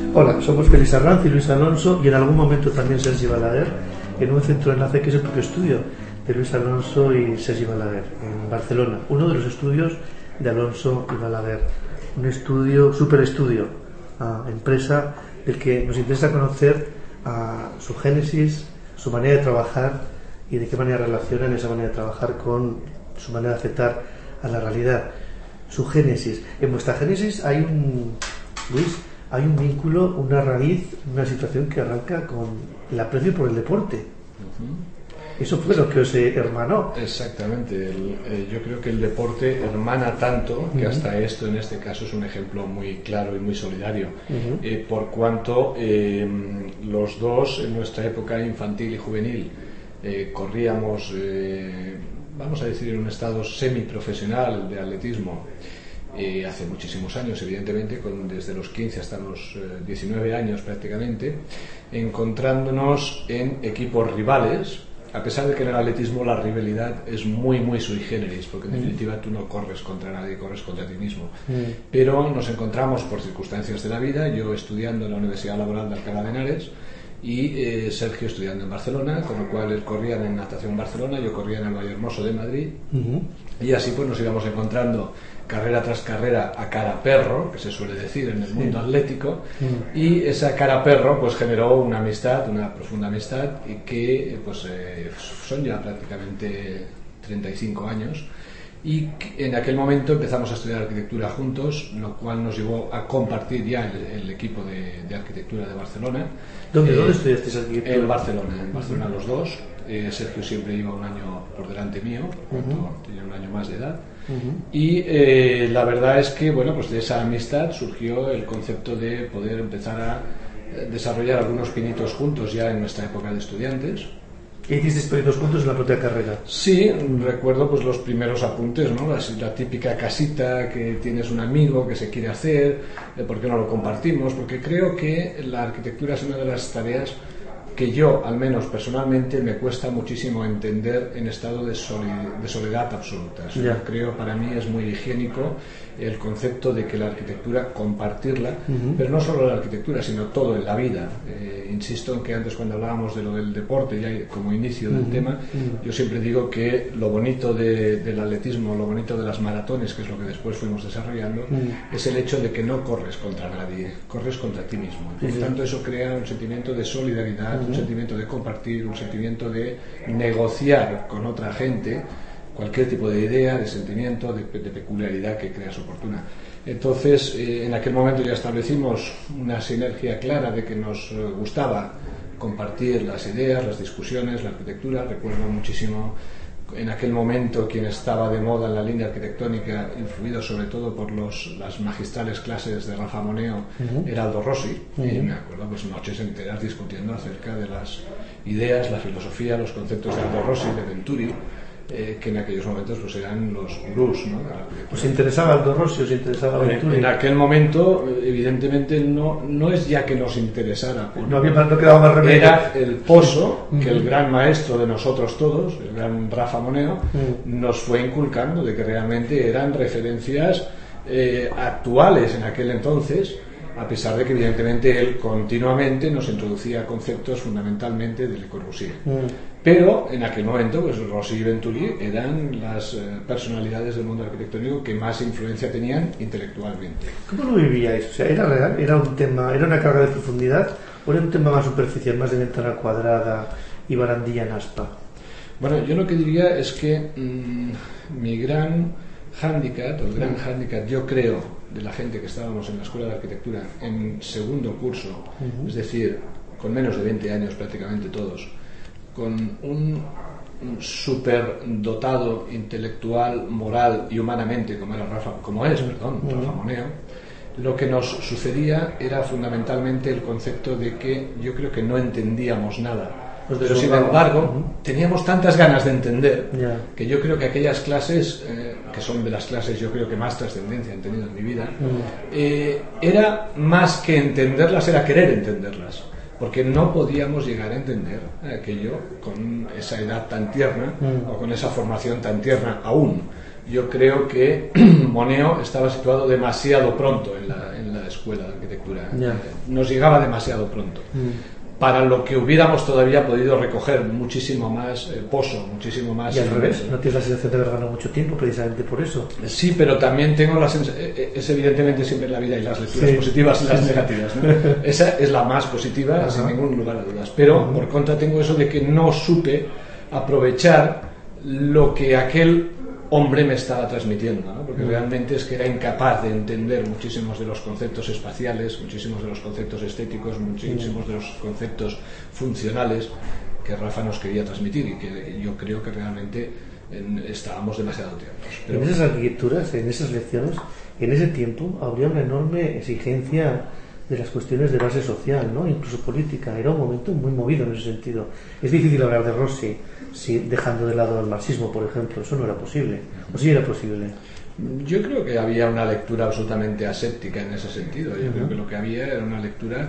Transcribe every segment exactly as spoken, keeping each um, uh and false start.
Hola, somos Félix Arranz y Luis Alonso y en algún momento también Sergi Balaguer en un centro de enlace que es el propio estudio de Luis Alonso y Sergi Balaguer en Barcelona, uno de los estudios de Alonso y Balaguer, un estudio, super estudio, uh, empresa del que nos interesa conocer uh, su génesis, su manera de trabajar y de qué manera relacionan esa manera de trabajar con su manera de aceptar a la realidad, su génesis. En vuestra génesis hay un, Luis, hay un vínculo, una raíz, una situación que arranca con el aprecio por el deporte. Uh-huh. Eso fue lo que os hermanó. Exactamente. El, eh, yo creo que el deporte hermana tanto que uh-huh. hasta esto, en este caso, es un ejemplo muy claro y muy solidario. Uh-huh. Eh, por cuanto eh, los dos, en nuestra época infantil y juvenil, eh, corríamos, eh, vamos a decir, en un estado semiprofesional de atletismo. Eh, hace muchísimos años, evidentemente, con, desde los quince hasta los eh, diecinueve años prácticamente, encontrándonos en equipos rivales, a pesar de que en el atletismo la rivalidad es muy, muy sui generis, porque en mm. definitiva tú no corres contra nadie, corres contra ti mismo. Mm. Pero nos encontramos por circunstancias de la vida, yo estudiando en la Universidad Laboral de Alcalá de Henares, y eh, Sergio estudiando en Barcelona, con lo cual él corría en natación en Barcelona, yo corría en el Vallehermoso de Madrid, uh-huh. y así pues nos íbamos encontrando carrera tras carrera a cara perro, que se suele decir en el mundo sí. atlético, uh-huh. y esa cara perro pues generó una amistad, una profunda amistad, y que pues eh, son ya prácticamente treinta y cinco años, y en aquel momento empezamos a estudiar arquitectura juntos, lo cual nos llevó a compartir ya el, el equipo de, de arquitectura de Barcelona. ¿Dónde, eh, ¿dónde estudiasteis arquitectura? En Barcelona, en Barcelona uh-huh. los dos. Eh, Sergio siempre iba un año por delante mío, por tanto uh-huh. tenía un año más de edad. Uh-huh. Y eh, la verdad es que, bueno, pues de esa amistad surgió el concepto de poder empezar a desarrollar algunos pinitos juntos ya en nuestra época de estudiantes. ¿Qué hicisteis proyectos juntos en la propia carrera? Sí, recuerdo pues los primeros apuntes, ¿no? La, la típica casita que tienes un amigo que se quiere hacer, eh, ¿por qué no lo compartimos? Porque creo que la arquitectura es una de las tareas que yo, al menos personalmente, me cuesta muchísimo entender en estado de, soli- de soledad absoluta. O sea, yeah. Creo, para mí es muy higiénico el concepto de que la arquitectura, compartirla, uh-huh. pero no solo la arquitectura, sino todo en la vida. Eh, insisto en que antes, cuando hablábamos de lo del deporte, ya como inicio del uh-huh. tema, uh-huh. yo siempre digo que lo bonito de, del atletismo, lo bonito de las maratones, que es lo que después fuimos desarrollando, uh-huh. es el hecho de que no corres contra nadie, corres contra ti mismo. Por uh-huh. tanto, eso crea un sentimiento de solidaridad, uh-huh. un sentimiento de compartir, un sentimiento de negociar con otra gente cualquier tipo de idea, de sentimiento, de, de peculiaridad que creas oportuna. Entonces, eh, en aquel momento ya establecimos una sinergia clara de que nos eh, gustaba compartir las ideas, las discusiones, la arquitectura. Recuerdo muchísimo en aquel momento quien estaba de moda en la línea arquitectónica, influido sobre todo por los, las magistrales clases de Rafa Moneo, uh-huh. era Aldo Rossi, uh-huh. y me acuerdo pues noches enteras discutiendo acerca de las ideas, la filosofía, los conceptos de Aldo Rossi, de Venturi, eh, que en aquellos momentos pues eran los gurús, ¿no? ¿Os interesaba Aldo Rossi? ¿Os interesaba Venturi? En, en aquel momento, evidentemente, no, no es ya que nos interesara, no, había, no quedaba más remedio. Era el pozo uh-huh. que el gran maestro de nosotros todos, el gran Rafa Moneo, uh-huh. nos fue inculcando de que realmente eran referencias eh, actuales en aquel entonces, a pesar de que evidentemente él continuamente nos introducía conceptos fundamentalmente de Le Corbusier. Uh-huh. Pero en aquel momento pues Rossi y Venturi eran las eh, personalidades del mundo arquitectónico que más influencia tenían intelectualmente. ¿Cómo lo vivíais? O sea, ¿era real? ¿Era un tema, era una carga de profundidad? ¿O era un tema más superficial, más de ventana cuadrada y barandilla en aspa? Bueno, yo lo que diría es que mmm, mi gran hándicap, o el gran hándicap, yo creo, de la gente que estábamos en la Escuela de Arquitectura en segundo curso, uh-huh. es decir, con menos de veinte años prácticamente todos, con un, un superdotado intelectual, moral y humanamente como era Rafa, como es, perdón, uh-huh. Rafa Moneo, lo que nos sucedía era fundamentalmente el concepto de que yo creo que no entendíamos nada. Pero sin embargo, uh-huh. teníamos tantas ganas de entender yeah. que yo creo que aquellas clases, eh, que son de las clases yo creo que más trascendencia han tenido en mi vida, uh-huh. eh, era más que entenderlas, era querer entenderlas. Porque no podíamos llegar a entender aquello con esa edad tan tierna uh-huh. o con esa formación tan tierna aún. yo creo que Moneo estaba situado demasiado pronto en la, en la escuela de arquitectura. Yeah. Nos llegaba demasiado pronto. Mm. Para lo que hubiéramos todavía podido recoger muchísimo más eh, pozo, muchísimo más... Y al revés, ¿no tienes la sensación de haber ganado mucho tiempo precisamente por eso? Sí, pero también tengo la sensación... Es evidentemente siempre en la vida hay las lecturas sí. positivas y las negativas, ¿no? Esa es la más positiva, Ajá. sin ningún lugar a dudas. Pero, uh-huh. por contra, tengo eso de que no supe aprovechar lo que aquel hombre me estaba transmitiendo, ¿no? Porque realmente es que era incapaz de entender muchísimos de los conceptos espaciales, muchísimos de los conceptos estéticos, muchísimos de los conceptos funcionales que Rafa nos quería transmitir y que yo creo que realmente en, estábamos demasiado tiempos. Pero en esas arquitecturas, en esas lecciones, en ese tiempo habría una enorme exigencia de las cuestiones de base social, ¿no? Incluso política. Era un momento muy movido en ese sentido. Es difícil hablar de Rossi si dejando de lado el marxismo, por ejemplo. Eso no era posible. ¿O sí era posible? Yo creo que había una lectura absolutamente aséptica en ese sentido. Yo uh-huh. creo que lo que había era una lectura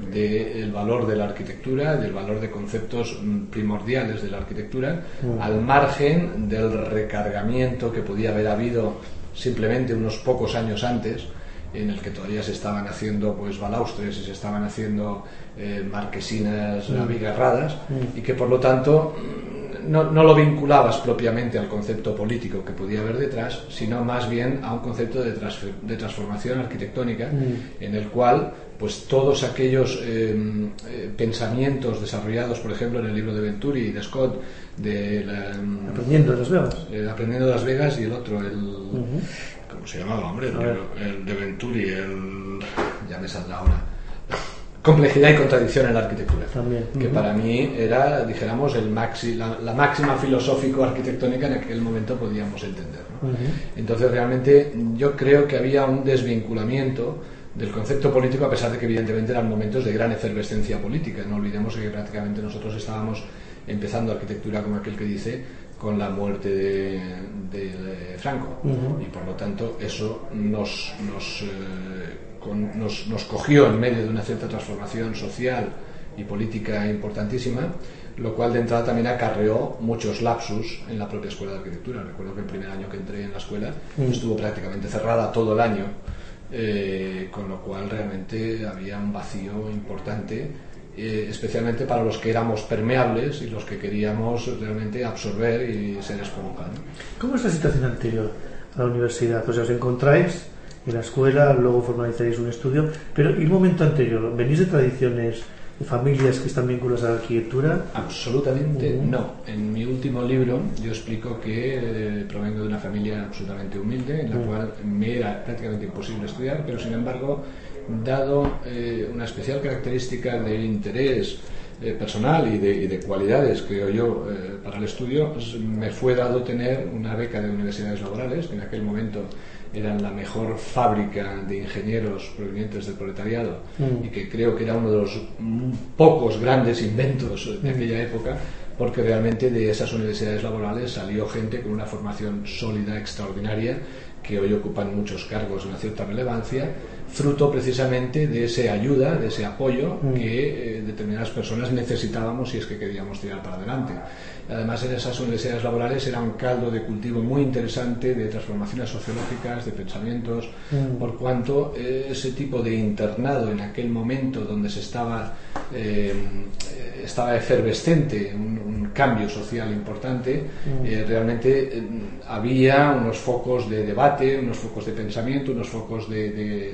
del valor de la arquitectura, del valor de conceptos primordiales de la arquitectura, uh-huh. al margen del recargamiento que podía haber habido simplemente unos pocos años antes, en el que todavía se estaban haciendo pues balaustres y se estaban haciendo eh, marquesinas mm. abigarradas mm. y que por lo tanto no, no lo vinculabas propiamente al concepto político que podía haber detrás, sino más bien a un concepto de, transfer, de transformación arquitectónica mm. en el cual pues todos aquellos eh, eh, pensamientos desarrollados, por ejemplo, en el libro de Venturi y de Scott de la, Aprendiendo de Las Vegas eh, Aprendiendo de Las Vegas y el otro el uh-huh. ¿cómo se llamaba, hombre? El, libro, el de Venturi, el... ya me saldrá ahora. Complejidad y contradicción en la arquitectura. También. Que uh-huh. para mí era, dijéramos, el maxi, la, la máxima filosófico-arquitectónica en aquel momento podíamos entender, ¿no? Uh-huh. Entonces, realmente, yo creo que había un desvinculamiento del concepto político, a pesar de que, evidentemente, eran momentos de gran efervescencia política. No olvidemos que prácticamente nosotros estábamos empezando arquitectura, como aquel que dice, con la muerte de, de, de Franco uh-huh. y por lo tanto eso nos nos, eh, con, nos nos cogió en medio de una cierta transformación social y política importantísima, lo cual de entrada también acarreó muchos lapsus en la propia escuela de arquitectura. Recuerdo que el primer año que entré en la escuela uh-huh. estuvo prácticamente cerrada todo el año, eh, con lo cual realmente había un vacío importante, Eh, especialmente para los que éramos permeables y los que queríamos realmente absorber y ser esponja, ¿no? ¿Cómo es la situación anterior a la universidad? O sea, os encontráis en la escuela, luego formalizaréis un estudio, pero ¿y el momento anterior? ¿Venís de tradiciones, de familias que están vinculadas a la arquitectura? Absolutamente uh-huh. no. En mi último libro yo explico que eh, provengo de una familia absolutamente humilde, en la uh-huh. cual me era prácticamente imposible estudiar, pero sin embargo, dado eh, una especial característica de interés eh, personal y de, y de cualidades, creo yo, eh, para el estudio, me fue dado tener una beca de universidades laborales, que en aquel momento eran la mejor fábrica de ingenieros provenientes del proletariado mm. y que creo que era uno de los pocos grandes inventos de aquella época, porque realmente de esas universidades laborales salió gente con una formación sólida, extraordinaria, que hoy ocupan muchos cargos de una cierta relevancia, fruto precisamente de esa ayuda, de ese apoyo mm. que eh, determinadas personas necesitábamos si es que queríamos tirar para adelante. Además, en esas universidades laborales era un caldo de cultivo muy interesante de transformaciones sociológicas, de pensamientos, mm. por cuanto eh, ese tipo de internado en aquel momento donde se estaba eh, estaba efervescente un, un cambio social importante, mm. eh, realmente eh, había unos focos de debate, unos focos de pensamiento, unos focos de, de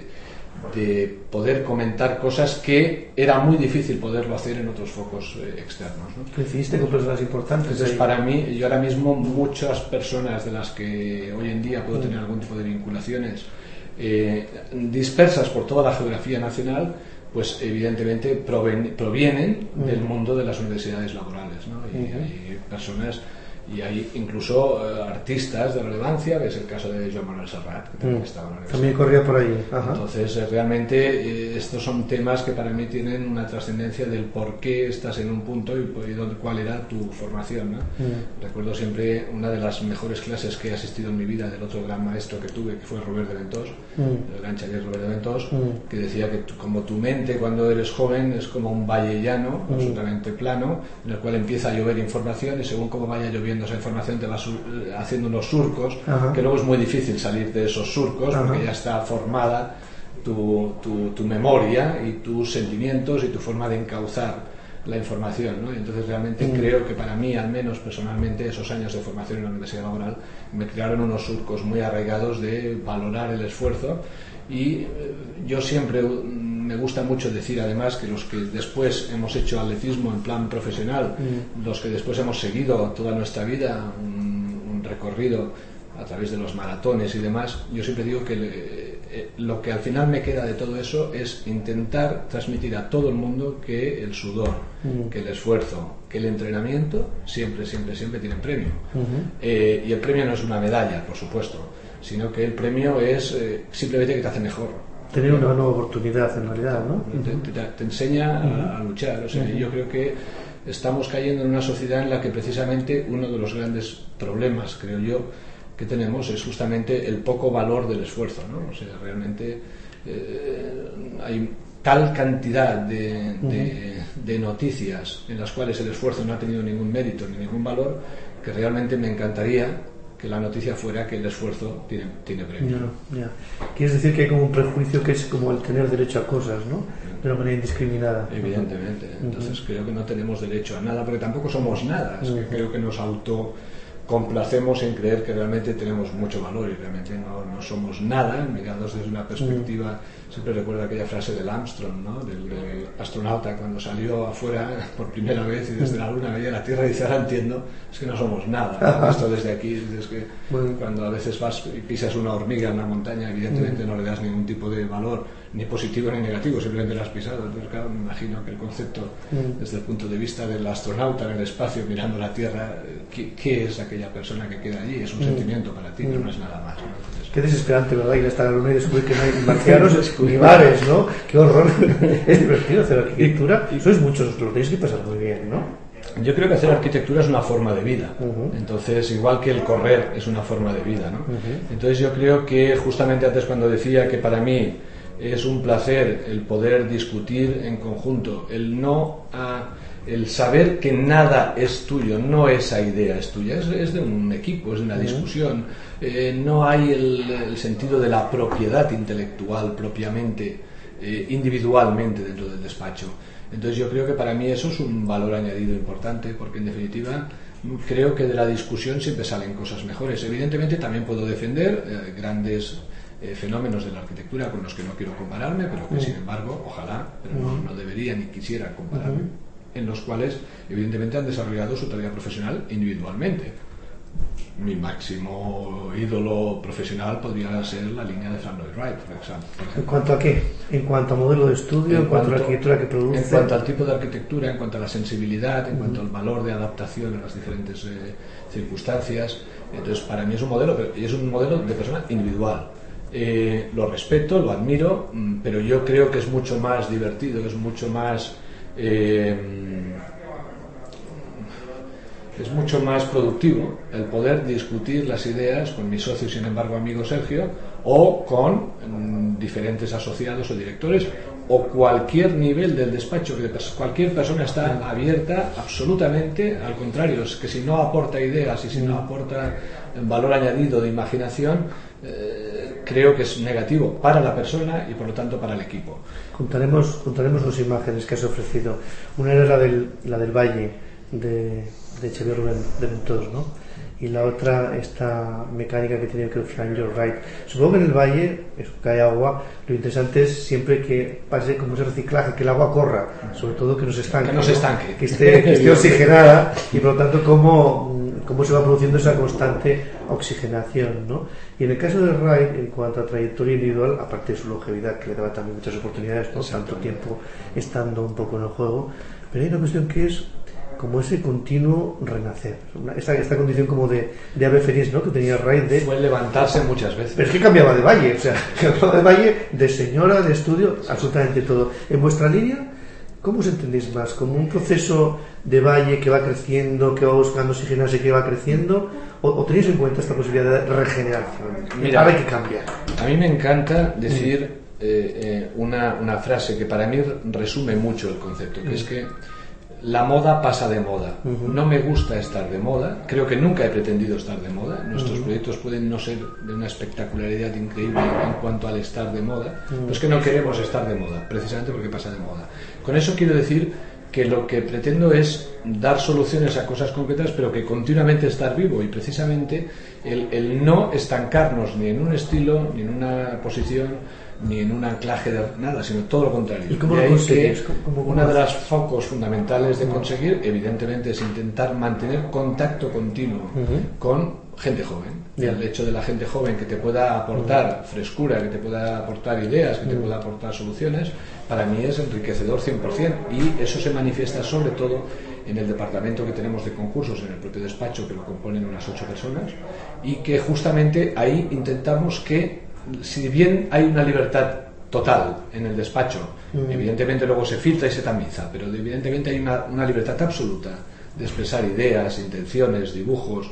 de poder comentar cosas que era muy difícil poderlo hacer en otros focos eh, externos, ¿no? Coincidiste con personas importantes. Entonces, ahí. Para mí, yo ahora mismo, muchas personas de las que hoy en día puedo tener algún tipo de vinculaciones eh, dispersas por toda la geografía nacional, pues evidentemente proven, provienen uh-huh. del mundo de las universidades laborales, ¿no? Y uh-huh. hay personas y hay incluso uh, artistas de relevancia, que es el caso de Joan Manuel Serrat, que también mm. estaba en la universidad. También corría por allí. Ajá. Entonces, eh, realmente eh, estos son temas que para mí tienen una trascendencia del por qué estás en un punto y, y dónde, cuál era tu formación, ¿no? Mm. Recuerdo siempre una de las mejores clases que he asistido en mi vida del otro gran maestro que tuve, que fue Robert de Ventós, mm. el gran Xavier Robert de Ventós, mm. que decía que tu, como tu mente cuando eres joven es como un valle llano, mm. absolutamente plano, en el cual empieza a llover información y según cómo vaya lloviendo recibiendo esa información te va haciendo unos surcos, Ajá. que luego es muy difícil salir de esos surcos, Ajá. porque ya está formada tu, tu, tu memoria y tus sentimientos y tu forma de encauzar la información, ¿no? Entonces realmente mm. creo que para mí, al menos personalmente, esos años de formación en la universidad laboral me crearon unos surcos muy arraigados de valorar el esfuerzo. Y eh, yo siempre me gusta mucho decir, además, que los que después hemos hecho atletismo en plan profesional, mm. los que después hemos seguido toda nuestra vida un, un recorrido a través de los maratones y demás, yo siempre digo que le, eh, lo que al final me queda de todo eso es intentar transmitir a todo el mundo que el sudor, mm. que el esfuerzo, que el entrenamiento siempre, siempre, siempre tienen premio. Uh-huh. eh, y el premio no es una medalla, por supuesto, sino que el premio es eh, simplemente que te hace mejor. Tener una nueva oportunidad, en realidad, ¿no? Te, te, te enseña a, a luchar. O sea, uh-huh. yo creo que estamos cayendo en una sociedad en la que precisamente uno de los grandes problemas, creo yo, que tenemos es justamente el poco valor del esfuerzo, ¿no? O sea, realmente eh, hay tal cantidad de, de, de noticias en las cuales el esfuerzo no ha tenido ningún mérito ni ningún valor, que realmente me encantaría que la noticia fuera que el esfuerzo tiene, tiene premio. Ya, ya. Quieres decir que hay como un prejuicio que es como el tener derecho a cosas, ¿no? De una manera indiscriminada. Evidentemente. Entonces uh-huh. creo que no tenemos derecho a nada, porque tampoco somos nada. Es uh-huh. que creo que nos auto complacemos en creer que realmente tenemos mucho valor y realmente no, no somos nada, mirados desde una perspectiva. Mm. Siempre recuerdo aquella frase del Armstrong, ¿no? del, del astronauta cuando salió afuera por primera vez y desde la Luna veía la Tierra y dice, ahora entiendo, es que no somos nada, ¿no? Esto desde aquí, es que bueno. cuando a veces vas y pisas una hormiga en una montaña, evidentemente mm. no le das ningún tipo de valor, ni positivo ni negativo, simplemente la has pisado. Entonces claro, me imagino que el concepto mm. desde el punto de vista del astronauta en el espacio mirando la Tierra, ¿qué, qué es aquella persona que queda allí? Es un mm. sentimiento para ti, mm. no es nada más, ¿no? Entonces, qué desesperante, ¿verdad? Ir hasta la Luna y descubrir que no hay marcianos ni bares, ¿no? Qué horror. Es divertido hacer arquitectura. Sois muchos, lo tenéis que pasar muy bien, ¿no? Yo creo que hacer arquitectura es una forma de vida. Uh-huh. Entonces, igual que el correr es una forma de vida, ¿no? Uh-huh. Entonces yo creo que justamente antes cuando decía que para mí es un placer el poder discutir en conjunto, el no a, el saber que nada es tuyo, no esa idea es tuya, es, es de un equipo, es de una discusión. Eh, no hay el, el sentido de la propiedad intelectual propiamente, eh, individualmente dentro del despacho. Entonces yo creo que para mí eso es un valor añadido importante, porque en definitiva creo que de la discusión siempre salen cosas mejores. Evidentemente también puedo defender eh, grandes eh, fenómenos de la arquitectura con los que no quiero compararme, pero que uh-huh. sin embargo, ojalá, pero uh-huh. no, no debería ni quisiera compararme, uh-huh. en los cuales evidentemente han desarrollado su tarea profesional individualmente. Mi máximo ídolo profesional podría ser la línea de Frank Lloyd Wright, por ejemplo. ¿En cuanto a qué? ¿En cuanto a modelo de estudio? ¿En, ¿En cuanto, cuanto a la arquitectura que produce? En cuanto al tipo de arquitectura, en cuanto a la sensibilidad, en uh-huh. cuanto al valor de adaptación a las diferentes eh, circunstancias. Entonces, para mí es un modelo, y es un modelo de persona individual. Eh, lo respeto, lo admiro, pero yo creo que es mucho más divertido, es mucho más... Eh, es mucho más productivo el poder discutir las ideas con mi socio y sin embargo amigo Sergio, o con mm, diferentes asociados o directores, o cualquier nivel del despacho, que cualquier persona está abierta absolutamente, al contrario, es que si no aporta ideas y si no aporta valor añadido de imaginación, eh, creo que es negativo para la persona y por lo tanto para el equipo. Contaremos, contaremos dos imágenes que has ofrecido. Una era la del, la del valle de, de Xavier Rubén de Ventós, ¿no? Y la otra, esta mecánica que tiene que ver Frank Lloyd Wright. Supongo que en el valle, eso, que hay agua, lo interesante es siempre que pase como ese reciclaje, que el agua corra, sobre todo que no se estanque, que, no se estanque. ¿no? que, esté, que esté oxigenada y por lo tanto cómo, cómo se va produciendo esa constante oxigenación, ¿no? Y en el caso de Wright, en cuanto a trayectoria individual, aparte de su longevidad, que le daba también muchas oportunidades, ¿no? Tanto tiempo estando un poco en el juego, pero hay una cuestión que es como ese continuo renacer, esta, esta condición como de, de ave feliz, ¿no? Que tenía Wright de... Fue levantarse muchas veces. Pero es que cambiaba de valle, o sea, cambiaba de valle, de señora, de estudio, sí, absolutamente todo. En vuestra línea, ¿cómo os entendéis más? ¿Como un proceso de valle que va creciendo, que va buscando oxigenarse, que va creciendo? ¿O, o tenéis en cuenta esta posibilidad de regeneración? Mira, ahora hay que cambiar. A mí me encanta decir mm. eh, eh, una, una frase que para mí resume mucho el concepto, que mm. es que la moda pasa de moda. Uh-huh. No me gusta estar de moda, creo que nunca he pretendido estar de moda. Nuestros uh-huh. proyectos pueden no ser de una espectacularidad increíble en cuanto al estar de moda, uh-huh. pero es que no queremos estar de moda, precisamente porque pasa de moda. Con eso quiero decir que lo que pretendo es dar soluciones a cosas concretas, pero que continuamente estar vivo, y precisamente el, el no estancarnos ni en un estilo, ni en una posición, ni en un anclaje de nada, sino todo lo contrario. ¿Y cómo de lo ahí consigues? que ¿Cómo, cómo una de las focos fundamentales de conseguir, evidentemente, es intentar mantener contacto continuo uh-huh. con gente joven. Yeah. El hecho de la gente joven que te pueda aportar uh-huh. frescura, que te pueda aportar ideas, que te uh-huh. pueda aportar soluciones, para mí es enriquecedor cien por ciento, y eso se manifiesta sobre todo en el departamento que tenemos de concursos, en el propio despacho, que lo componen unas ocho personas, y que justamente ahí intentamos que, si bien hay una libertad total en el despacho, mm. evidentemente luego se filtra y se tamiza, pero evidentemente hay una, una libertad absoluta de expresar ideas, intenciones, dibujos,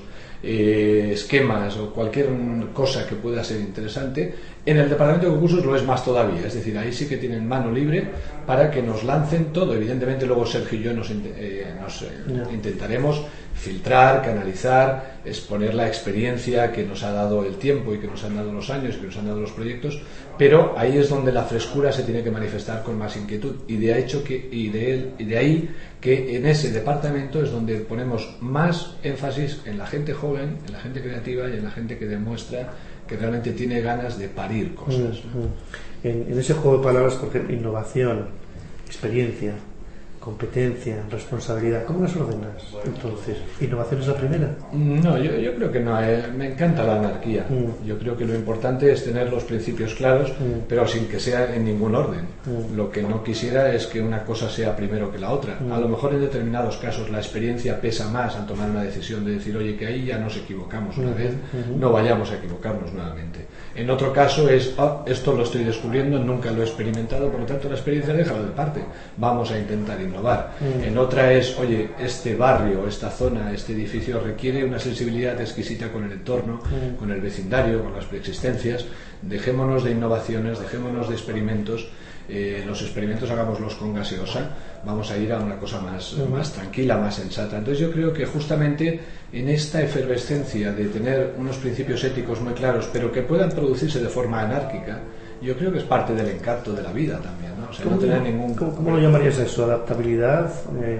eh, esquemas o cualquier cosa que pueda ser interesante. En el departamento de concursos lo es más todavía, es decir, ahí sí que tienen mano libre para que nos lancen todo. Evidentemente luego Sergio y yo nos, eh, nos eh, no. intentaremos filtrar, canalizar, exponer la experiencia que nos ha dado el tiempo y que nos han dado los años y que nos han dado los proyectos, pero ahí es donde la frescura se tiene que manifestar con más inquietud, y de hecho que y de, él, y de ahí que en ese departamento es donde ponemos más énfasis en la gente joven, en la gente creativa y en la gente que demuestra que realmente tiene ganas de parir cosas, ¿no? en, en ese juego de palabras, por ejemplo, innovación, experiencia, competencia, responsabilidad, ¿cómo las ordenas? Entonces, ¿innovación es la primera? No, yo, yo creo que no, eh, me encanta la anarquía. Mm. Yo creo que lo importante es tener los principios claros, mm. pero sin que sea en ningún orden. Mm. Lo que no quisiera es que una cosa sea primero que la otra. Mm. A lo mejor en determinados casos la experiencia pesa más al tomar una decisión de decir, oye, que ahí ya nos equivocamos una mm. vez, mm. no vayamos a equivocarnos nuevamente. En otro caso es, oh, esto lo estoy descubriendo, nunca lo he experimentado, por lo tanto la experiencia déjalo de parte, vamos a intentar innovar. Mm. En otra es, oye, este barrio, esta zona, este edificio requiere una sensibilidad exquisita con el entorno, mm. con el vecindario, con las preexistencias. Dejémonos de innovaciones, dejémonos de experimentos. Eh, los experimentos hagámoslos con gaseosa, vamos a ir a una cosa más, mm. más tranquila, más sensata. Entonces yo creo que justamente en esta efervescencia de tener unos principios éticos muy claros, pero que puedan producirse de forma anárquica, yo creo que es parte del encanto de la vida también, ¿no? O sea, no tener ningún... ¿Cómo, cómo lo llamarías eso? ¿Adaptabilidad? Eh,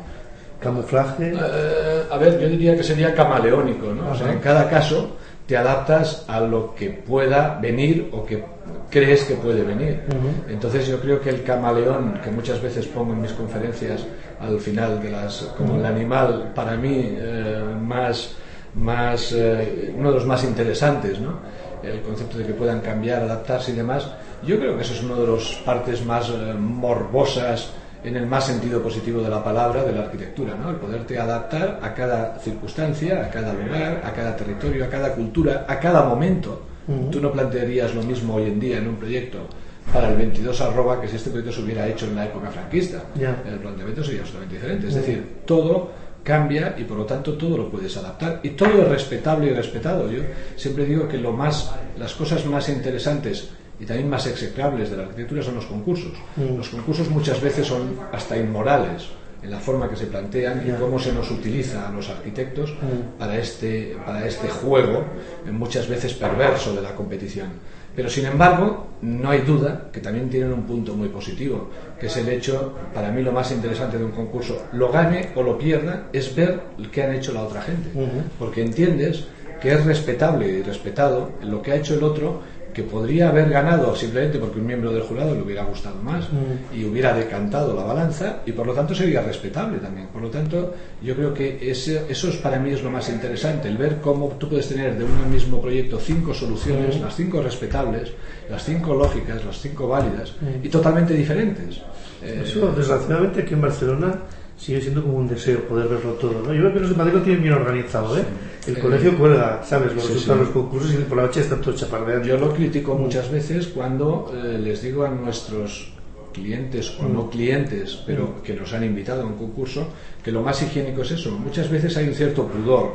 ¿Camuflaje? Eh, a ver, yo diría que sería camaleónico, ¿no? Ajá. O sea, en cada caso te adaptas a lo que pueda venir o que crees que puede venir. Uh-huh. Entonces yo creo que el camaleón, que muchas veces pongo en mis conferencias al final de las, como uh-huh. el animal para mí eh, más, más eh, uno de los más interesantes, ¿no? El concepto de que puedan cambiar, adaptarse y demás, yo creo que eso es una de las partes más eh, morbosas en el más sentido positivo de la palabra de la arquitectura, ¿no? El poderte adaptar a cada circunstancia, a cada lugar, a cada territorio, a cada cultura, a cada momento. Uh-huh. Tú no plantearías lo mismo hoy en día en un proyecto para el veintidós arroba que si este proyecto se hubiera hecho en la época franquista. Yeah. El planteamiento sería absolutamente diferente. Es uh-huh. decir, todo cambia y por lo tanto todo lo puedes adaptar y todo es respetable y respetado. Yo siempre digo que lo más, las cosas más interesantes y también más execrables de la arquitectura son los concursos. Mm. Los concursos muchas veces son hasta inmorales en la forma que se plantean yeah. y cómo se nos utiliza a los arquitectos mm. para este, para este juego, muchas veces perverso, de la competición. Pero sin embargo, no hay duda que también tienen un punto muy positivo, que es el hecho, para mí lo más interesante de un concurso, lo gane o lo pierda, es ver qué han hecho la otra gente. Uh-huh. Porque entiendes que es respetable y respetado lo que ha hecho el otro, que podría haber ganado simplemente porque un miembro del jurado le hubiera gustado más mm. y hubiera decantado la balanza, y por lo tanto sería respetable también. Por lo tanto, yo creo que ese, eso es, para mí es lo más interesante, el ver cómo tú puedes tener de un mismo proyecto cinco soluciones, mm. las cinco respetables, las cinco lógicas, las cinco válidas mm. y totalmente diferentes. Eso, desgraciadamente, aquí en Barcelona sigue siendo como un deseo poder verlo todo, ¿no? Yo creo que los de Madrid lo tienen bien organizado, ¿eh? El eh, colegio cuelga, ¿sabes? Los resultados de sí, sí. los concursos, y por la noche están todos chapardeando. Yo lo critico mm. muchas veces cuando eh, les digo a nuestros clientes o mm. no clientes, pero mm. que nos han invitado a un concurso, que lo más higiénico es eso. Muchas veces hay un cierto pudor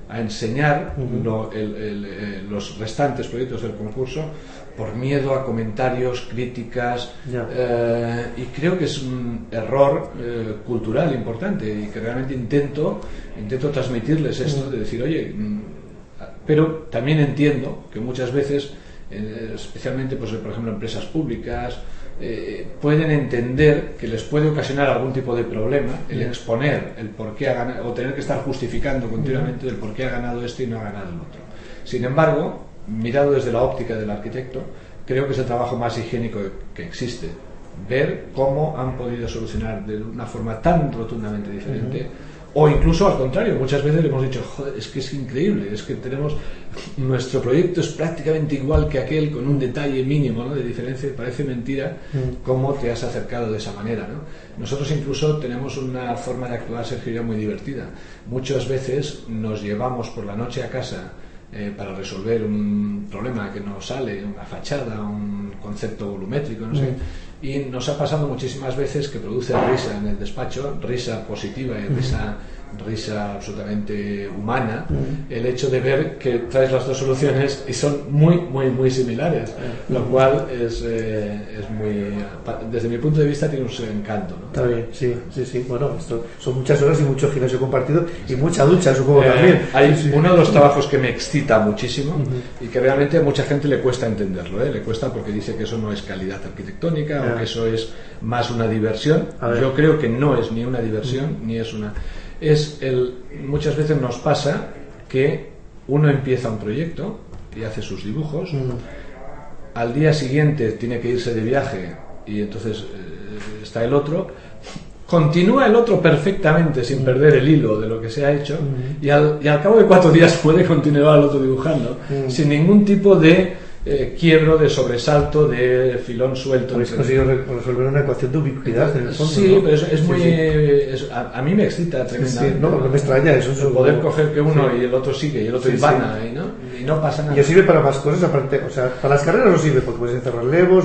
a enseñar uh-huh. lo, el, el, el, los restantes proyectos del concurso por miedo a comentarios, críticas, yeah. eh, y creo que es un error eh, cultural importante y que realmente intento intento transmitirles esto, uh-huh. de decir, oye, pero también entiendo que muchas veces, eh, especialmente pues, por ejemplo empresas públicas, eh, pueden entender que les puede ocasionar algún tipo de problema el exponer el por qué ha ganado, o tener que estar justificando continuamente el por qué ha ganado este y no ha ganado el otro. Sin embargo, mirado desde la óptica del arquitecto, creo que es el trabajo más higiénico que existe, ver cómo han podido solucionar de una forma tan rotundamente diferente. Uh-huh. O incluso al contrario, muchas veces le hemos dicho, joder, es que es increíble, es que tenemos, nuestro proyecto es prácticamente igual que aquel, con un detalle mínimo, ¿no?, de diferencia. Parece mentira cómo te has acercado de esa manera, ¿no? Nosotros incluso tenemos una forma de actuar, Sergio, ya muy divertida. Muchas veces nos llevamos por la noche a casa eh, para resolver un problema que nos sale, una fachada, un concepto volumétrico, no sé. Y nos ha pasado muchísimas veces que produce risa en el despacho, risa positiva y risa, risa absolutamente humana, el hecho de ver que traes las dos soluciones y son muy, muy, muy similares, lo cual es, eh, es muy, desde mi punto de vista, tiene un encanto, ¿no? Está bien, sí, sí, sí. Bueno, esto son muchas horas y mucho gimnasio compartido y mucha ducha, supongo, eh, también. Hay sí. Uno de los trabajos que me excita muchísimo uh-huh. y que realmente a mucha gente le cuesta entenderlo, ¿eh? Le cuesta porque dice que eso no es calidad arquitectónica, que eso es más una diversión. Yo creo que no es ni una diversión, ni es una... Es el... Muchas veces nos pasa que uno empieza un proyecto y hace sus dibujos, mm. al día siguiente tiene que irse de viaje y entonces eh, está el otro, continúa el otro perfectamente sin mm. perder el hilo de lo que se ha hecho mm. y, al, y al cabo de cuatro días puede continuar el otro dibujando mm. sin ningún tipo de Eh, quiebro, de sobresalto, de filón suelto. Habéis conseguido resolver una ecuación de ubicuidad en el fondo, sí, ¿no? pero es, es sí, muy sí. Es, a, a mí me excita tremendamente. Sí, no, no me extraña eso. El poder como... coger que uno sí. y el otro sigue y el otro sí, ivana sí. y, ¿no? y no pasa nada. Y os sirve para más cosas aparte, o sea, para las carreras os sirve porque podéis encerrar levos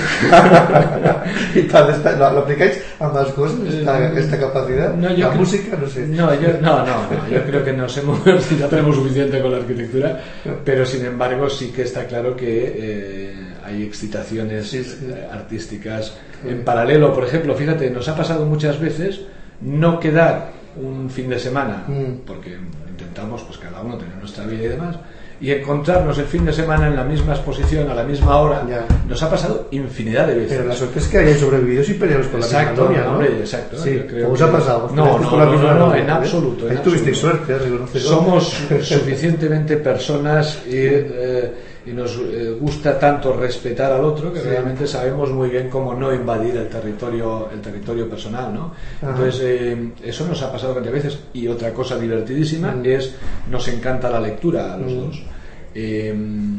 y tal, esta, ¿lo, ¿lo aplicáis a más cosas esta, esta capacidad? No, yo la creo, música, no sé. No, yo, no, no, no, yo creo que nos hemos, ya tenemos suficiente con la arquitectura, pero sin embargo sí que está claro que eh, hay excitaciones sí, sí. Eh, artísticas sí. en paralelo. Por ejemplo, fíjate, nos ha pasado muchas veces no quedar un fin de semana, mm. porque intentamos pues cada uno tener nuestra vida y demás, y encontrarnos el fin de semana en la misma exposición a la misma hora. Ya. Nos ha pasado infinidad de veces. Pero la suerte es que hayáis sobrevivido sin pelearos por exacto, la misma novia, ¿no? Hombre, exacto. Sí, creo ¿os que... ha pasado? No, no, no, no, no, en ¿eh? absoluto. Ahí tuvisteis suerte, ¿eh? Somos suficientemente personas y, eh, y nos eh, gusta tanto respetar al otro que sí. realmente sabemos muy bien cómo no invadir el territorio, el territorio personal, ¿no? Ajá. Entonces eh, eso nos ha pasado varias veces. Y otra cosa divertidísima mm. es, nos encanta la lectura a los mm. dos. Eh,